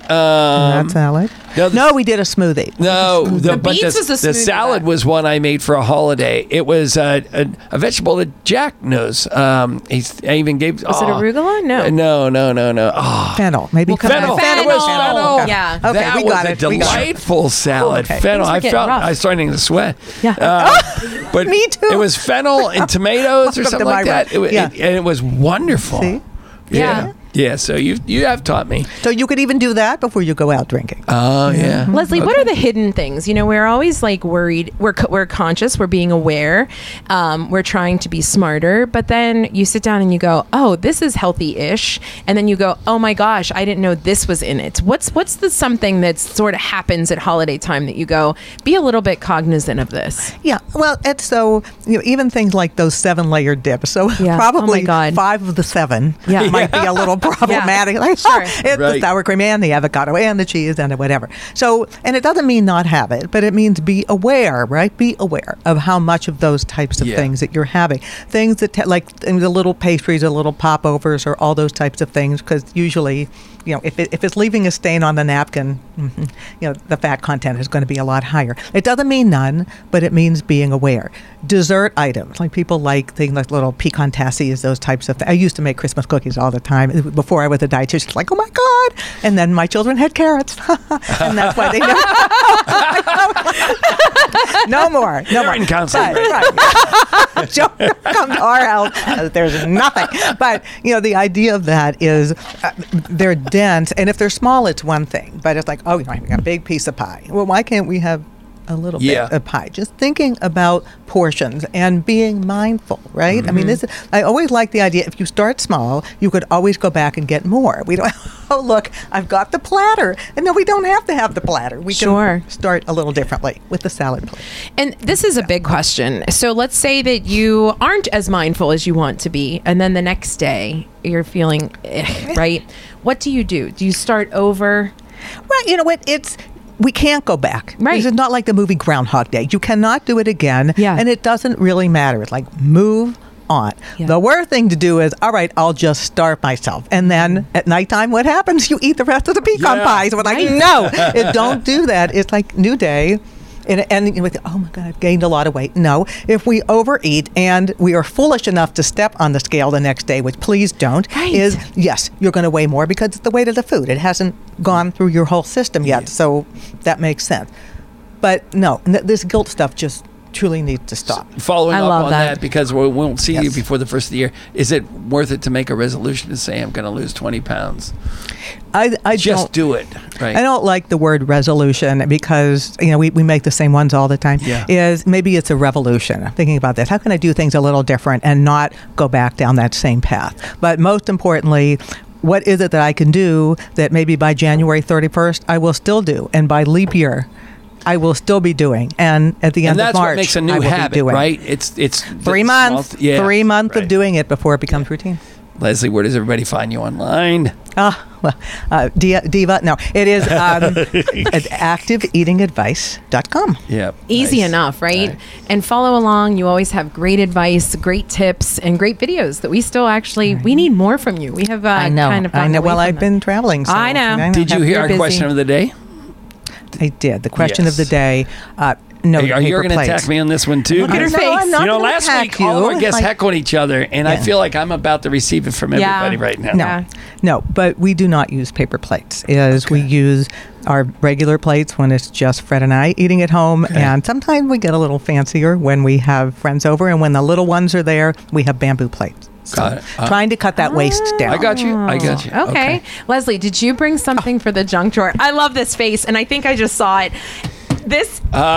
That salad. No, we did a smoothie. No, the beets was a smoothie. The salad was one I made for a holiday. It was a vegetable that Jack knows. I even gave. Was it arugula? No. No. Oh. Fennel, maybe. Fennel. It was fennel. Okay. Yeah. Okay, that we got was it. a delightful salad. Okay. Fennel. I was starting to sweat. Yeah. But me too. It was fennel and tomatoes or something like that. And it was wonderful. See? Yeah. Yeah, so you have taught me. So you could even do that before you go out drinking. Oh, yeah. Leslie, what are the hidden things? We're always worried. We're conscious. We're being aware. We're trying to be smarter. But then you sit down and you go, oh, this is healthy-ish. And then you go, oh my gosh, I didn't know this was in it. What's the something that sort of happens at holiday time that you go, be a little bit cognizant of this? Yeah, well, it's so, even things like those 7-layer dips. So probably 5 of the 7 might be a little problematic. Like, it's the sour cream and the avocado and the cheese and whatever. So, and it doesn't mean not have it, but it means be aware, right? Be aware of how much of those types of things that you're having. Things that, like the little pastries or little popovers or all those types of things, because usually, if it's leaving a stain on the napkin, the fat content is going to be a lot higher. It doesn't mean none, but it means being aware. Dessert items, like people like things like little pecan tassies, those types of things. I used to make Christmas cookies all the time. Before I was a dietitian, like, oh my God, God. And then my children had carrots. And that's why they never. No more. No more. In counseling. Right. Children come to our house. There's nothing. But, the idea of that is they're dense. And if they're small, it's one thing. But it's like, oh, we got a big piece of pie. Well, why can't we have a little bit of pie? Just thinking about portions and being mindful, right? I mean, I always like the idea, if you start small, you could always go back and get more. We don't, oh, look, I've got the platter. And no, we don't have to have the platter. We can start a little differently with the salad plate. And this is a big question. So let's say that you aren't as mindful as you want to be, and then the next day you're feeling, right? What do you do? Do you start over? Well, you know what? We can't go back. Right. This is not like the movie Groundhog Day. You cannot do it again. Yeah. And it doesn't really matter. It's like, move on. Yeah. The worst thing to do is, all right, I'll just starve myself. And then at nighttime, what happens? You eat the rest of the pecan pies. We're like, no, don't do that. It's like new day. And with, oh my God, I've gained a lot of weight. No, if we overeat and we are foolish enough to step on the scale the next day, which please don't, is yes, you're going to weigh more because it's the weight of the food. It hasn't gone through your whole system yet, so that makes sense. But no, this guilt stuff just truly needs to stop. Following up on that, because we won't see you before the first of the year, is it worth it to make a resolution to say I'm going to lose 20 pounds? I just do it. Right. I don't like the word resolution because we make the same ones all the time. Yeah. Maybe it's a revolution. I'm thinking about this. How can I do things a little different and not go back down that same path? But most importantly, what is it that I can do that maybe by January 31st I will still do, and by leap year I will still be doing, and at the end of March, what makes a new habit, right? It's 3 months, 3 months of doing it before it becomes routine. Leslie, where does everybody find you online? Diva. No, it is at activeeatingadvice.com. Yep. Easy enough, right? And follow along. You always have great advice, great tips, and great videos that we still we need more from you. We have I know. Well, I've been traveling. So I know. Did you hear our question of the day? I did. The question of the day. No, you're going to attack me on this one too. Look at her face. I'm not last week all of our guests heckling each other, and I feel like I'm about to receive it from everybody right now. No, but we do not use paper plates. We use our regular plates when it's just Fred and I eating at home, and sometimes we get a little fancier when we have friends over, and when the little ones are there, we have bamboo plates. So trying to cut that waste down. I got you. Okay. Leslie, did you bring something for the junk drawer? I love this face, and I think I just saw it. This?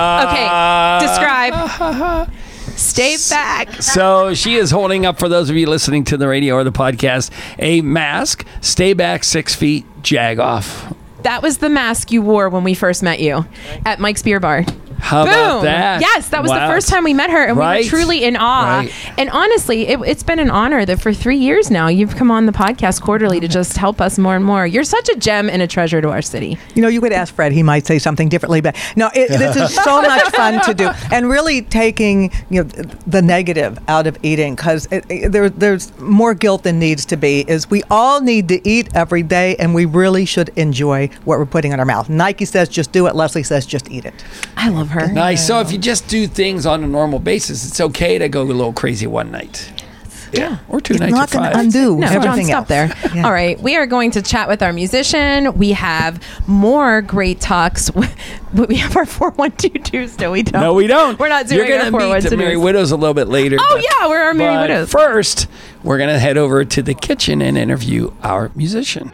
Okay. Describe. Stay back. So she is holding up, for those of you listening to the radio or the podcast, a mask. Stay back 6 feet. Jag off. That was the mask you wore when we first met you at Mike's Beer Bar. How about that? Yes, that was the first time we met her, and we were truly in awe. Right. And honestly, it's been an honor that for 3 years now, you've come on the podcast quarterly to just help us more and more. You're such a gem and a treasure to our city. You could ask Fred. He might say something differently. But no, this is so much fun to do. And really taking the negative out of eating, because there's more guilt than needs to be. We all need to eat every day, and we really should enjoy what we're putting in our mouth. Nike says just do it. Leslie says just eat it. I love her. Nice. So if you just do things on a normal basis, it's okay to go a little crazy one night. Yeah. Or 2 nights. Not going to undo everything else. There. Yeah. All right. We are going to chat with our musician. We have more great talks. We have our 4122 still. We don't. No, we don't. We're not doing You're going to meet the Merry Widows a little bit later. Oh, yeah. We're our Merry Widows. First, we're going to head over to the kitchen and interview our musician.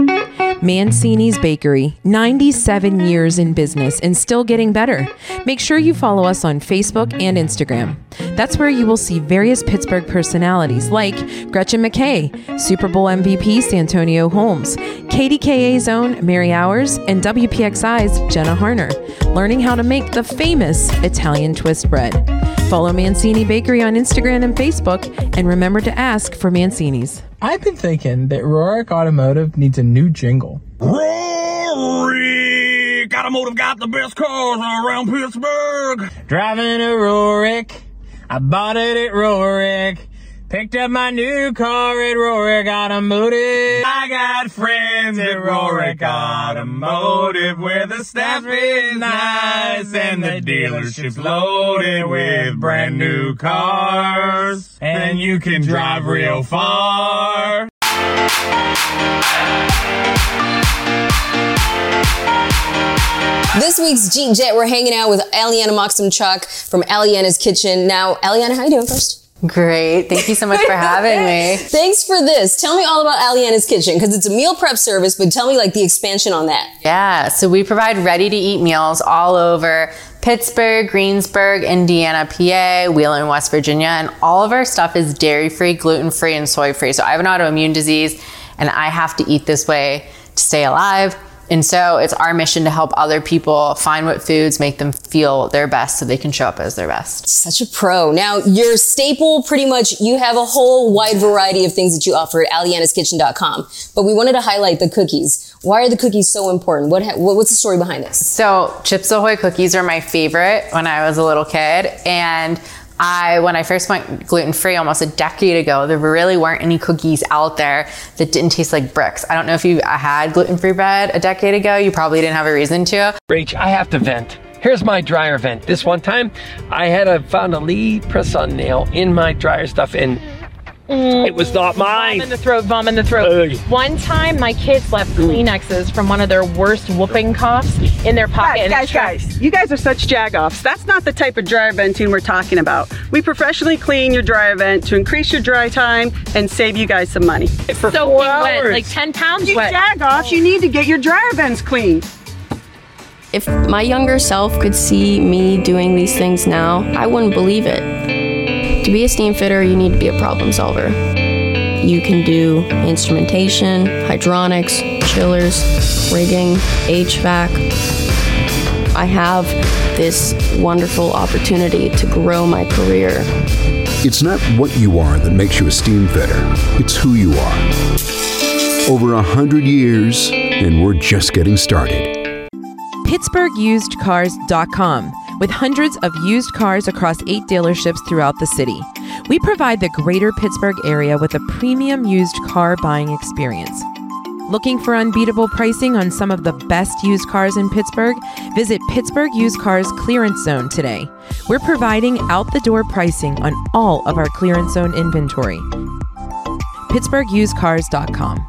Mancini's Bakery, 97 years in business and still getting better. Make sure you follow us on Facebook and Instagram. That's where you will see various Pittsburgh personalities like Gretchen McKay, Super Bowl MVP Santonio Holmes, KDKA's own Mary Hours, and WPXI's Jenna Harner, learning how to make the famous Italian twist bread. Follow Mancini Bakery on Instagram and Facebook, and remember to ask for Mancini's. I've been thinking that Rorick Automotive needs a new jingle. Rorick Automotive got the best cars around Pittsburgh. Driving a Rorick, I bought it at Rorick. Picked up my new car at Rorick Automotive. I got friends at Rorick Automotive where the staff is nice and the dealership's loaded with brand new cars. And you can drive real far. This week's Jeet Jet, we're hanging out with Aliana Moxham-Chuck from Aliana's Kitchen. Now, Aliana, how you doing first? Great. Thank you so much for having me. Thanks for this. Tell me all about Aliana's Kitchen, because it's a meal prep service, but tell me like the expansion on that. Yeah, so we provide ready-to-eat meals all over Pittsburgh, Greensburg, Indiana, PA, Wheeling, West Virginia, and all of our stuff is dairy-free, gluten-free, and soy-free. So I have an autoimmune disease, and I have to eat this way to stay alive. And so it's our mission to help other people find what foods make them feel their best so they can show up as their best. Such a pro. Now, your staple, pretty much, you have a whole wide variety of things that you offer at alianaskitchen.com. But we wanted to highlight the cookies. Why are the cookies so important? What's the story behind this? So Chips Ahoy cookies are my favorite when I was a little kid. And when I first went gluten-free almost a decade ago, there really weren't any cookies out there that didn't taste like bricks. I don't know if you had gluten-free bread a decade ago. You probably didn't have a reason to. Rach, I have to vent. Here's my dryer vent. This one time, I found a Lee press-on nail in my dryer stuff, and it was not mine. Vom in the throat. One time, my kids left Kleenexes from one of their worst whooping coughs in their pocket. Guys, you guys are such jagoffs. That's not the type of dryer venting we're talking about. We professionally clean your dryer vent to increase your dry time and save you guys some money. For 4 hours. Wet, like 10 pounds you wet. Jagoffs, you need to get your dryer vents cleaned. If my younger self could see me doing these things now, I wouldn't believe it. To be a steam fitter, you need to be a problem solver. You can do instrumentation, hydronics, chillers, rigging, HVAC. I have this wonderful opportunity to grow my career. It's not what you are that makes you a steam fitter. It's who you are. Over 100 years, and we're just getting started. PittsburghUsedCars.com, with hundreds of used cars across 8 dealerships throughout the city. We provide the greater Pittsburgh area with a premium used car buying experience. Looking for unbeatable pricing on some of the best used cars in Pittsburgh? Visit Pittsburgh Used Cars Clearance Zone today. We're providing out-the-door pricing on all of our clearance zone inventory. PittsburghUsedCars.com.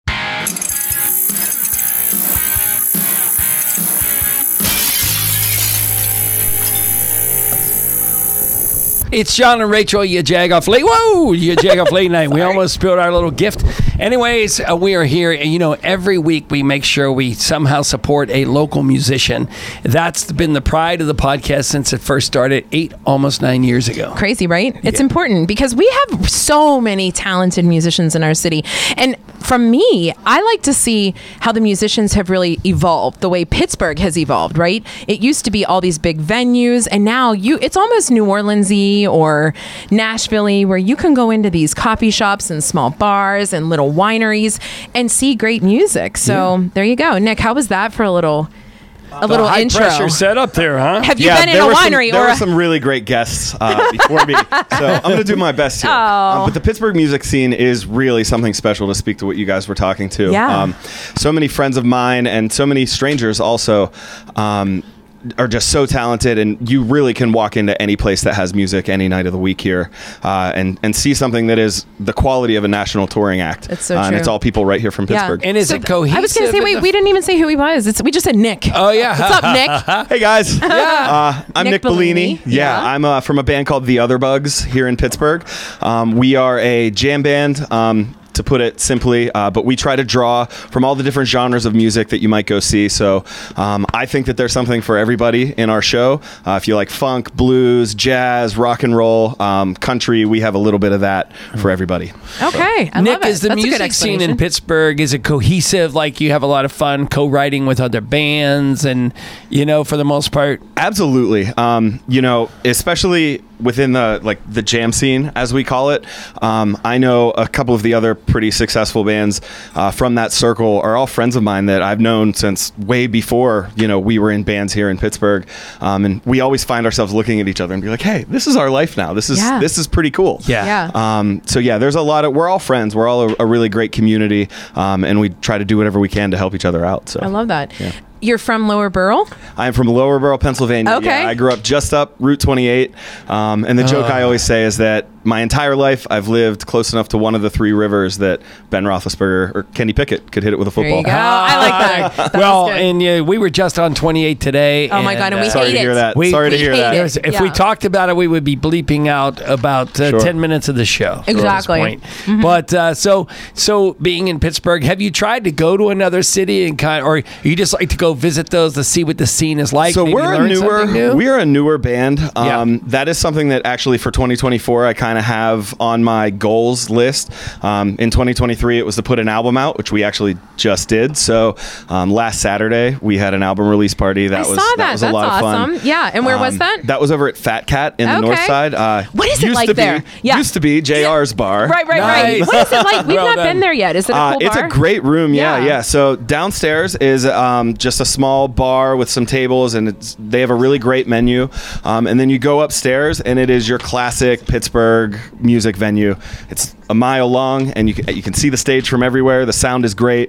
It's John and Rachel, you Jagoff Late. Whoa, you Jagoff Late Night. We almost spilled our little gift. Anyways, we are here, and every week we make sure we somehow support a local musician. That's been the pride of the podcast since it first started almost 9 years ago. Crazy, right? It's important because we have so many talented musicians in our city. And from me, I like to see how the musicians have really evolved, the way Pittsburgh has evolved, right? It used to be all these big venues, and now it's almost New Orleans-y or Nashville-y, where you can go into these coffee shops and small bars and little wineries and see great music. So there you go. Nick, how was that for a little high intro? Pressure set up there, huh? Have you been in a winery? There were some really great guests before me, so I'm going to do my best here. But the Pittsburgh music scene is really something special, to speak to what you guys were talking to. Yeah. So many friends of mine and so many strangers also are just so talented, and you really can walk into any place that has music any night of the week here and see something that is the quality of a national touring act. It's so true. And it's all people right here from Pittsburgh. And is it cohesive? I was going to say, wait, we didn't even say who he was. We just said Nick. Oh, yeah. What's up, Nick? Hey, guys. Yeah. I'm Nick Bellini. Yeah. I'm from a band called The Other Bugs here in Pittsburgh. We are a jam band, to put it simply, but we try to draw from all the different genres of music that you might go see. So I think that there's something for everybody in our show. If you like funk, blues, jazz, rock and roll, country, we have a little bit of that for everybody. Okay, I Nick, love it. is the That's a good music scene in explanation. Pittsburgh, is it cohesive? Like you have a lot of fun co-writing with other bands and, for the most part? Absolutely. Especially within the jam scene, as we call it. I know a couple of the other pretty successful bands from that circle are all friends of mine that I've known since way before, we were in bands here in Pittsburgh. And we always find ourselves looking at each other and be like, hey, this is our life now. This is pretty cool. Yeah. So there's a lot of, we're all friends. We're all a really great community. And we try to do whatever we can to help each other out. So I love that. Yeah. You're from Lower Borough? I'm from Lower Borough, Pennsylvania. Okay. Yeah, I grew up just up Route 28. And the joke I always say is that my entire life, I've lived close enough to one of the three rivers that Ben Roethlisberger or Kenny Pickett could hit it with a There football. you go. I like that. That well, was good. and we were just on 28 today. Oh my God, and we Sorry hate to it. hear that. Sorry to hear that. If we talked about it, we would be bleeping out about 10 minutes of the show. Exactly. At this point. But so being in Pittsburgh, have you tried to go to another city and or you just like to go visit those to see what the scene is like? So maybe we're a newer band. That is something that actually for 2024 I kind of have on my goals list. In 2023 it was to put an album out, which we actually just did. So last Saturday we had an album release party. That was That's a lot of fun. Yeah, and where was that? That was over at Fat Cat in the North Side. What is it like there? Used to be JR's bar. Right. What is it like? We've not been there yet. Is it a cool bar? It's a great room. Yeah. So downstairs is just a small bar with some tables, and they have a really great menu. And then you go upstairs, and it is your classic Pittsburgh music venue. It's a mile long, and you can see the stage from everywhere. The sound is great,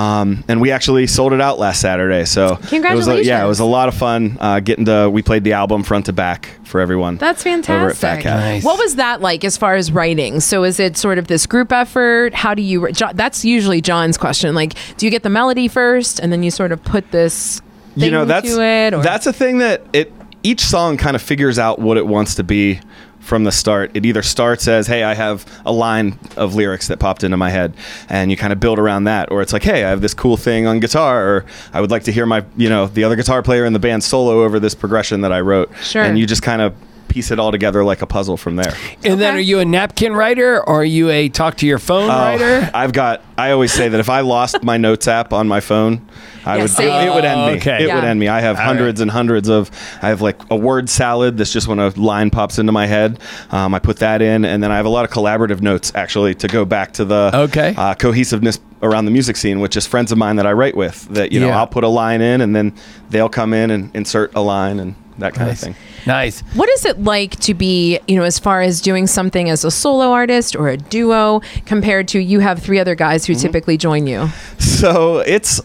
and we actually sold it out last Saturday. So congratulations! It was a lot of fun we played the album front to back for everyone. That's fantastic. Over at Fat Cat. Nice. What was that like as far as writing? So is it sort of this group effort? How do you? That's usually John's question. Like, do you get the melody first, and then you sort of put this thing to it? Or? That's a thing that each song kind of figures out what it wants to be from the start. It either starts as, hey, I have a line of lyrics that popped into my head, and you kind of build around that. Or it's like, hey, I have this cool thing on guitar, or I would like to hear the other guitar player in the band solo over this progression that I wrote. Sure. And you just kind of piece it all together like a puzzle from there. And then are you a napkin writer, or are you a talk to your phone writer? I always say that if I lost my notes app on my phone, it would end me. Okay. It would end me. I have hundreds and hundreds I have like a word salad that's just when a line pops into my head. I put that in, and then I have a lot of collaborative notes actually to go back to the cohesiveness around the music scene, which is friends of mine that I write with that, I'll put a line in, and then they'll come in and insert a line and that kind of thing. Nice. What is it like to be, as far as doing something as a solo artist or a duo compared to you have three other guys who typically join you? So it's,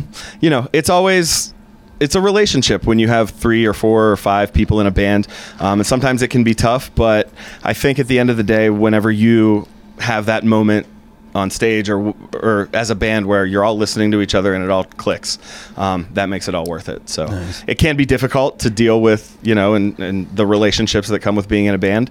it's a relationship when you have 3 or 4 or 5 people in a band. And sometimes it can be tough, but I think at the end of the day, whenever you have that moment on stage or as a band where you're all listening to each other and it all clicks, that makes it all worth it. So It can be difficult to deal with, and the relationships that come with being in a band.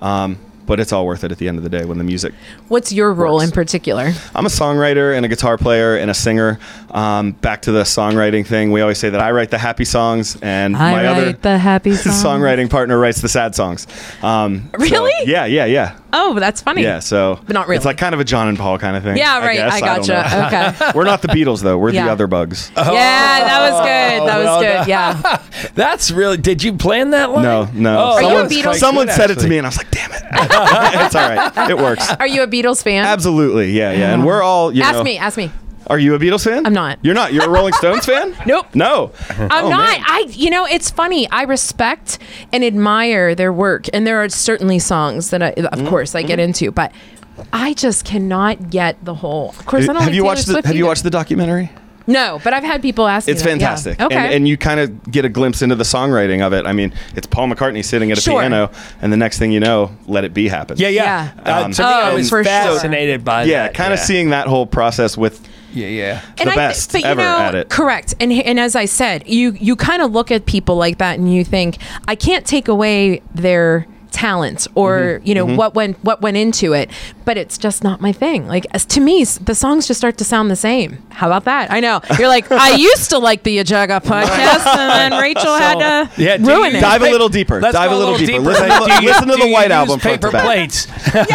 But it's all worth it at the end of the day when the music. What's your role in particular? I'm a songwriter and a guitar player and a singer. Back to the songwriting thing, we always say that I write the happy songs and my other the happy songs. songwriting partner writes the sad songs. Really? So, yeah. Oh, that's funny. Yeah, so but not really. It's like kind of a John and Paul kind of thing. Yeah, right. I gotcha. Okay. We're not the Beatles though. We're the other Bugs. Yeah, that was good. That was good. Yeah. That's really. Did you plan that line? No. Oh, someone said it to me, and I was like, damn it. It's all right. It works. Are you a Beatles fan? Absolutely. Yeah. And we're all. Ask me. Are you a Beatles fan? I'm not. You're not. You're a Rolling Stones fan? Nope. No. I'm not. Man. It's funny. I respect and admire their work, and there are certainly songs that of course, I get into, but I just cannot get the whole. Of course, I don't. Have you watched the documentary? No, but I've had people ask me. It's fantastic. Yeah. Okay. And you kind of get a glimpse into the songwriting of it. I mean, it's Paul McCartney sitting at a piano, and the next thing you know, Let It Be happens. Yeah. To me, I was fascinated by that. Yeah, kind of seeing that whole process with the best ever at it. Correct. And as I said, you kind of look at people like that and you think, I can't take away their talent or what went into it, but it's just not my thing. Like, to me, the songs just start to sound the same. How about that? I know you're like, I used to like the Ajaga podcast, and then Rachel had to ruin it. Dive a little deeper. Dive a little deeper. Listen to the White Album front to back. Plates.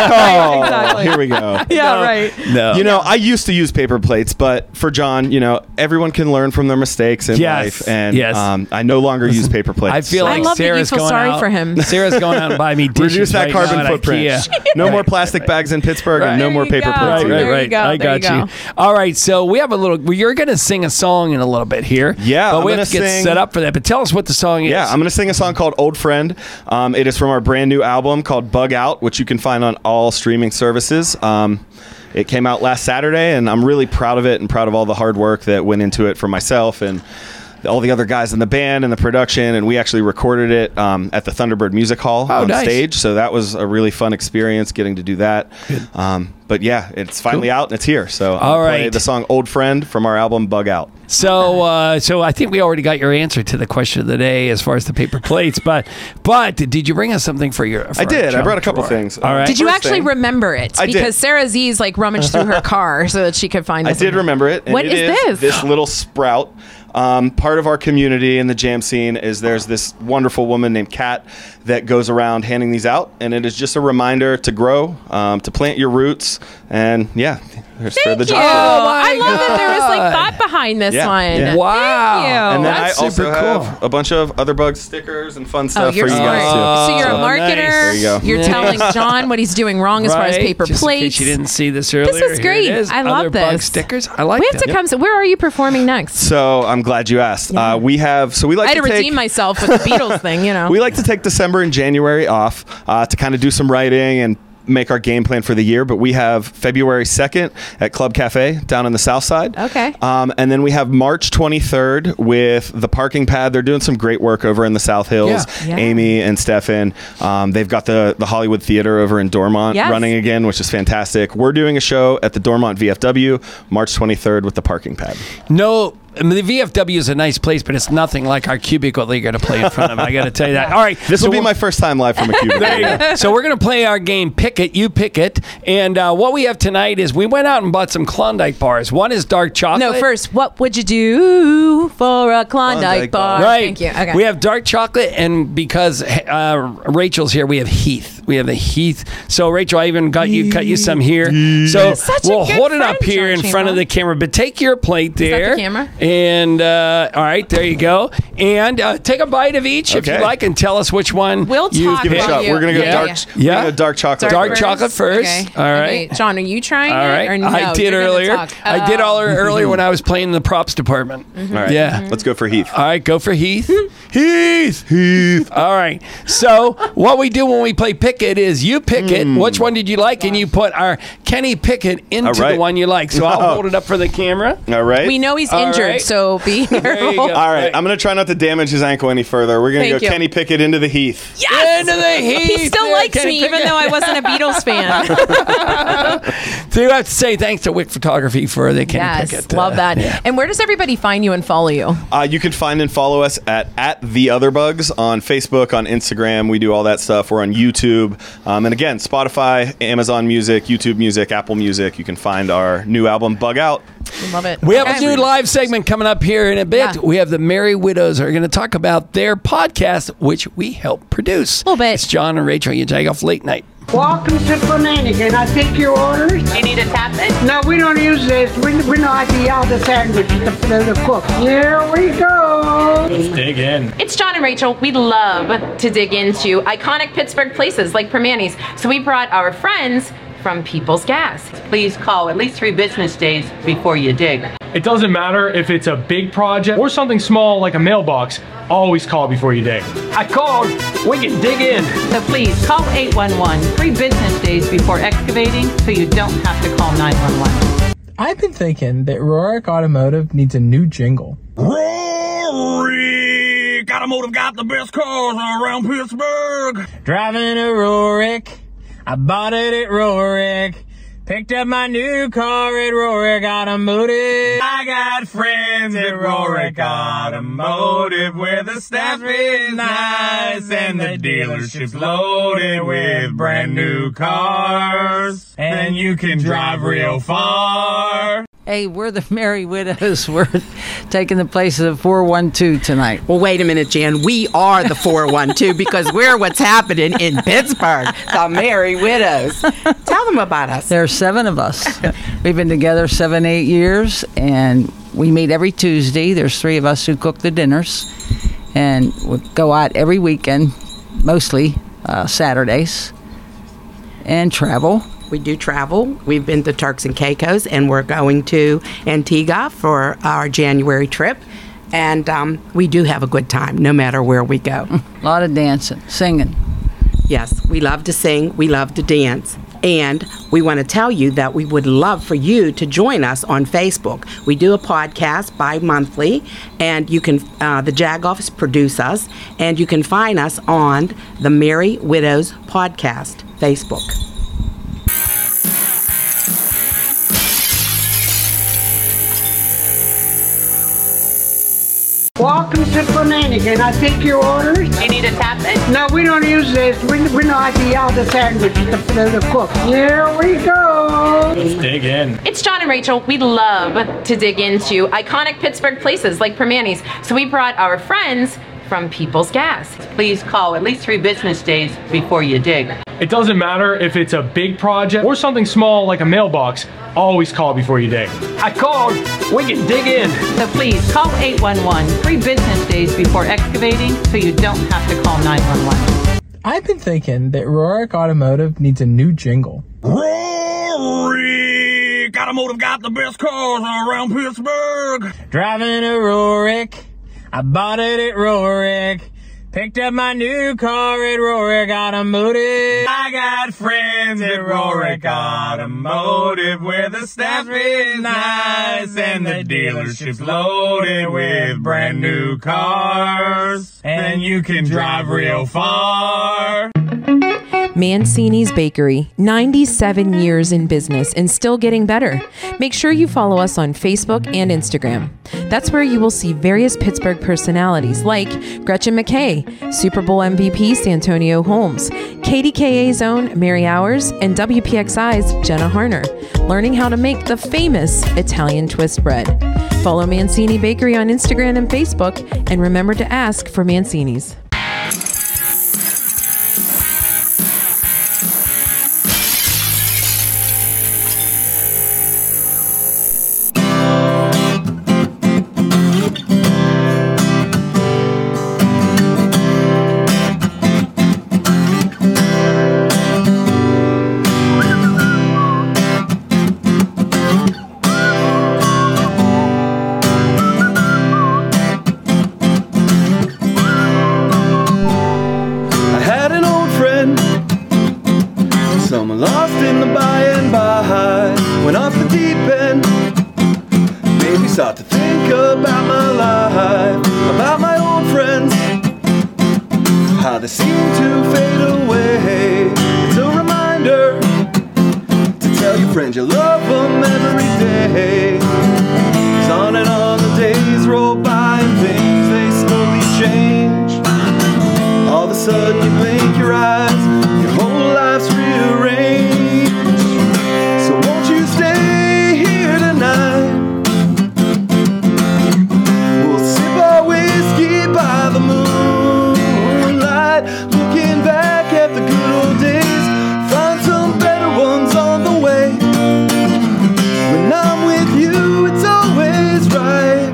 Exactly. Here we go. Yeah, right. No. I used to use paper plates, but for John, everyone can learn from their mistakes in life, and I no longer use paper plates. I feel like Sarah's going sorry for him. Sarah's going out and buy me dishes. Reduce that carbon footprint. No more plastic bags in Pittsburgh, and no more paper plates. Right. I got you. All right, so we have a little. You're going to sing a song in a little bit here. Yeah, but we have to get set up for that. But tell us what the song is. Yeah, I'm going to sing a song called "Old Friend." It is from our brand new album called "Bug Out," which you can find on all streaming services. It came out last Saturday, and I'm really proud of it and proud of all the hard work that went into it for myself and all the other guys in the band and the production, and we actually recorded it at the Thunderbird Music Hall on stage. So that was a really fun experience getting to do that. But yeah, it's finally out and it's here. So I'll play the song "Old Friend" from our album Bug Out. So, so I think we already got your answer to the question of the day as far as the paper plates. But did you bring us something for your? I did. I brought a couple things. All right. Did you actually remember it? I did. Because Sarah Z's like rummaged through her car so that she could find. I did remember it. And What it is this? This little sprout. Part of our community in the jam scene is there's this wonderful woman named Kat that goes around handing these out, and it is just a reminder to grow, to plant your roots, and yeah, there's for the job. I love that there was like thought behind this one. Yeah. Wow. Thank you. And then That's I also super have a bunch of other bug stickers and fun stuff for you're you guys too. So you're a marketer. There you go. You're telling John what he's doing wrong as far as paper Just plates. in case you didn't see this earlier. This is Here great. it is. I love Other bug this. stickers. I like We have that. to come. Where are you performing next? So I'm glad you asked. We have. So we like I had to to take. redeem myself with the Beatles thing, you know. We like to take December and January off to kind of do some writing and make our game plan for the year, but we have February 2nd at Club Cafe down on the south side. Okay. And then we have March 23rd with the Parking Pad. They're doing some great work over in the South Hills. Yeah. Amy and Stefan. They've got the Hollywood Theater over in Dormont running again, which is fantastic. We're doing a show at the Dormont VFW March 23rd with the Parking Pad. No. I mean, the VFW is a nice place, but it's nothing like our cubicle that you're going to play in front of. I got to tell you that. All right. This will be my first time live from a cubicle. There you go. So we're going to play our game, Pick It, You Pick It. And what we have tonight is we went out and bought some Klondike bars. One is dark chocolate. No, first, what would you do for a Klondike bar? Right. Thank you. Okay. We have dark chocolate, and because Rachel's here, we have Heath. We have the Heath. So, Rachel, I even cut you some here. So Such a we'll good hold it up friend, here in John front of Chamberlain. the camera, but take your plate Is that there. the camera? And all right, there you go. And take a bite of each if you Okay. like, and tell us which one We'll you talk Give it a picked. shot. We're gonna go dark. We're gonna go dark chocolate. Dark chocolate first. Okay. All right. Okay. John, are you trying All it? right. Or no? I did You're gonna earlier. talk. I did all earlier when I was playing in the props department. All right. Yeah. Let's go for Heath. All right, go for Heath. Heath. All right. So what we do when we play Pick It is you pick it. Which one did you like? And you put our Kenny Pickett into All right. the one you like. So I'll hold it up for the camera. All right. We know he's All injured, right. so be There you careful. go. All right. I'm gonna try not to damage his ankle any further. We're gonna Thank go you. Kenny Pickett into the Heath. Yes! Into the Heath. He still There, likes Kenny me, even Pickett. though I wasn't a Beatles fan. So you have to say thanks to Wick Photography for the Kenny Yes, Pickett. love that. Yeah. And where does everybody find you and follow you? You can find and follow us at The Other Bugs on Facebook, on Instagram. We do all that stuff. We're on YouTube. And again, Spotify, Amazon Music, YouTube Music, Apple Music. You can find our new album, Bug Out. We love it. We have a new live segment coming up here in a bit. Yeah. We have the Merry Widows who are going to talk about their podcast, which we help produce. A little bit. It's John and Rachel. You take off late night. Welcome to Flanagan. I take your orders. You need a tap it? No, we don't use this. We know how to yell the sandwich, the cook. Here we go. Dig in. It's John and Rachel. We love to dig into iconic Pittsburgh places like Permanis. So we brought our friends from People's Gas. Please call at least 3 business days before you dig. It doesn't matter if it's a big project or something small like a mailbox. Always call before you dig. I called. We can dig in. So please call 811 3 business days before excavating so you don't have to call 911. I've been thinking that Rorick Automotive needs a new jingle. Rorik Automotive got the best cars around Pittsburgh. Driving a Rorick. I bought it at Rorick. Picked up my new car at Rorick Automotive. I got friends at Rorick Automotive where the staff is nice and the dealership's loaded with brand new cars. And you can drive real far. Hey, we're the Merry Widows. We're taking the place of the 412 tonight. Well, wait a minute, Jan. We are the 412 because we're what's happening in Pittsburgh, the Merry Widows. Tell them about us. There's 7 of us. We've been together 7-8 years, and we meet every Tuesday. There's 3 of us who cook the dinners, and we go out every weekend, mostly Saturdays, and travel. We do travel. We've been to Turks and Caicos, and we're going to Antigua for our January trip. And we do have a good time, no matter where we go. A lot of dancing, singing. Yes, we love to sing. We love to dance. And we want to tell you that we would love for you to join us on Facebook. We do a podcast bi-monthly, and you can, the Jagoffs produce us, and you can find us on the Merry Widows Podcast Facebook. Welcome to Flanagan. I take your orders. You need a tap it? No, we don't use this. We know how to yell the sandwich to cook. Here we go. Let's dig in. It's John and Rachel. We love to dig into iconic Pittsburgh places like Permanis. So we brought our friends from People's Gas. Please call at least 3 business days before you dig. It doesn't matter if it's a big project or something small like a mailbox. Always call before you dig. I called. We can dig in. So please call 811 3 business days before excavating so you don't have to call 911. I've been thinking that Rorick Automotive needs a new jingle. Rorick Automotive got the best cars around Pittsburgh. Driving a Rorick. I bought it at Rorick. Picked up my new car at Rorick Automotive. I got friends at Rorick Automotive where the staff is nice and the dealership's loaded with brand new cars. And you can drive real far. Mancini's Bakery, 97 years in business and still getting better. Make sure you follow us on Facebook and Instagram. That's where you will see various Pittsburgh personalities like Gretchen McKay, Super Bowl MVP Santonio Holmes, KDKA's own Mary Hours, and WPXI's Jenna Harner, learning how to make the famous Italian twist bread. Follow Mancini Bakery on Instagram and Facebook, and remember to ask for Mancini's. Someone lost in the by and by, went off the deep end, made me start to think about my life, about my old friends, how they seem to fade away. It's a reminder to tell your friends you love them every day. 'Cause on and on the days roll by and things they slowly change. All of a sudden you blink your eyes, your whole life's rearranged. So won't you stay here tonight? We'll sip our whiskey by the moonlight, looking back at the good old days, find some better ones on the way. When I'm with you, it's always right.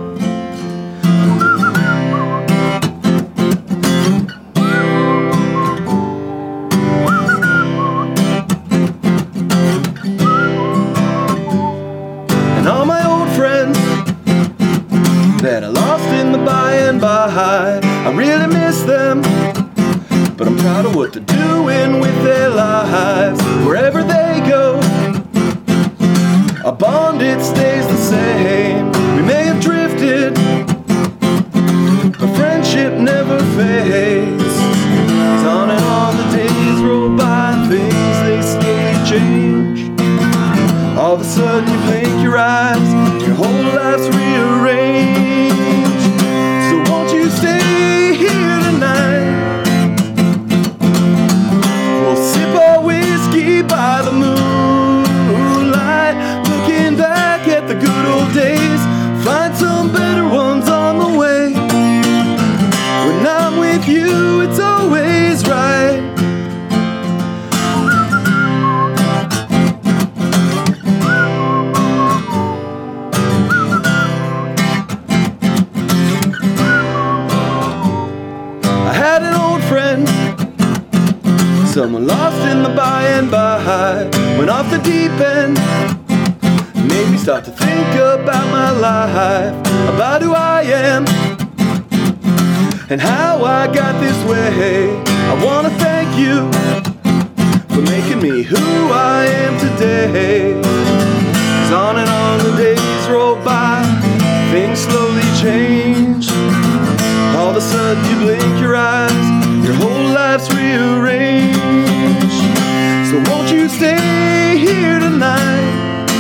And all my old friends that I lost in the by and by, I really miss them, but I'm proud of what they're doing with their lives. Wherever they go, our bond, it stays the same. We may have drifted, but friendship never fades. 'Cause on and on the days roll by, things they slowly change. All of a sudden you blink your eyes, your whole life's rearranged. So won't you stay here tonight? We'll sip our whiskey by the moonlight, looking back at the good old days, find some better ones on the way. When I'm with you, it's always right. I had an old friend, someone lost in the by and by, went off the deep end, made me start to think about my life, about who I am, and how I got this way. I wanna thank you for making me who I am today. 'Cause on and on the days roll by, things slowly change. All of a sudden you blink your eyes, your whole life's rearranged. So won't you stay here tonight?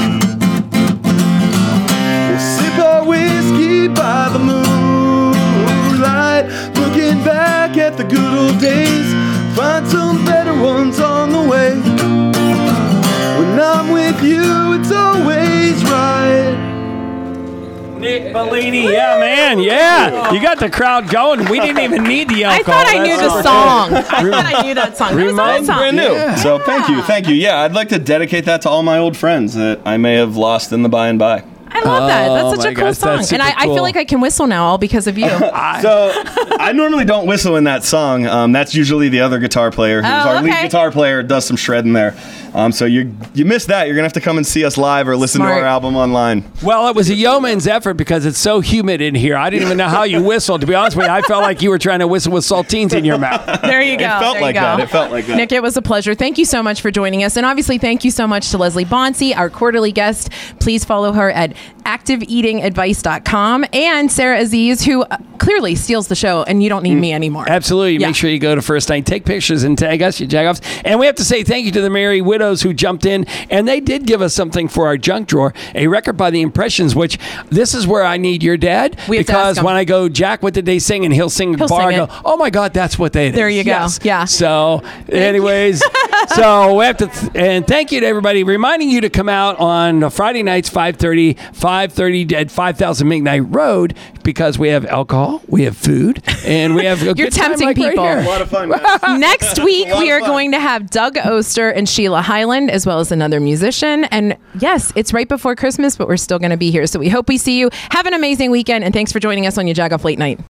We'll sip our whiskey by the moonlight, looking back at the good old days, find some better ones on the way. When I'm with you, it's always right. Nick Bellini, yeah, man, yeah. You got the crowd going. We didn't even need the alcohol. I thought I knew the song. I thought I knew that song. That was a good song. Brand new. Yeah. So thank you. Yeah, I'd like to dedicate that to all my old friends that I may have lost in the by and by. I love that. That's such a cool song. And I feel like I can whistle now all because of you. So I normally don't whistle in that song. That's usually the other guitar player, who's our lead guitar player, does some shredding there. So you missed that. You're gonna have to come and see us live or listen to our album online. Well, it was a yeoman's effort because it's so humid in here. I didn't even know how you whistled. To be honest with you, I felt like you were trying to whistle with saltines in your mouth. There you go. It felt like that. It felt like that. Nick, it was a pleasure. Thank you so much for joining us. And obviously, thank you so much to Leslie Bonsi, our quarterly guest. Please follow her at activeeatingadvice.com, and Sarah Aziz, who clearly steals the show, and you don't need me anymore. Absolutely. Make sure you go to First Night, take pictures, and tag us, you jagoffs. And we have to say thank you to the Merry Widows who jumped in, and they did give us something for our junk drawer, a record by The Impressions, which this is where I need your dad, because when I go, Jack, what did they sing? And he'll sing a bar, I go, oh my God, that's what they did. There you go. Yeah. So anyways, so we have to, and thank you to everybody, reminding you to come out on Friday nights, 5:30 at 5000 McKnight Road, because we have alcohol, we have food, and we have a You're good time, tempting like, right people. here. A lot of fun, man. Next week, we are going to have Doug Oster and Sheila Highland, as well as another musician. And yes, it's right before Christmas, but we're still going to be here. So we hope we see you. Have an amazing weekend, and thanks for joining us on your Jagoff Late Night.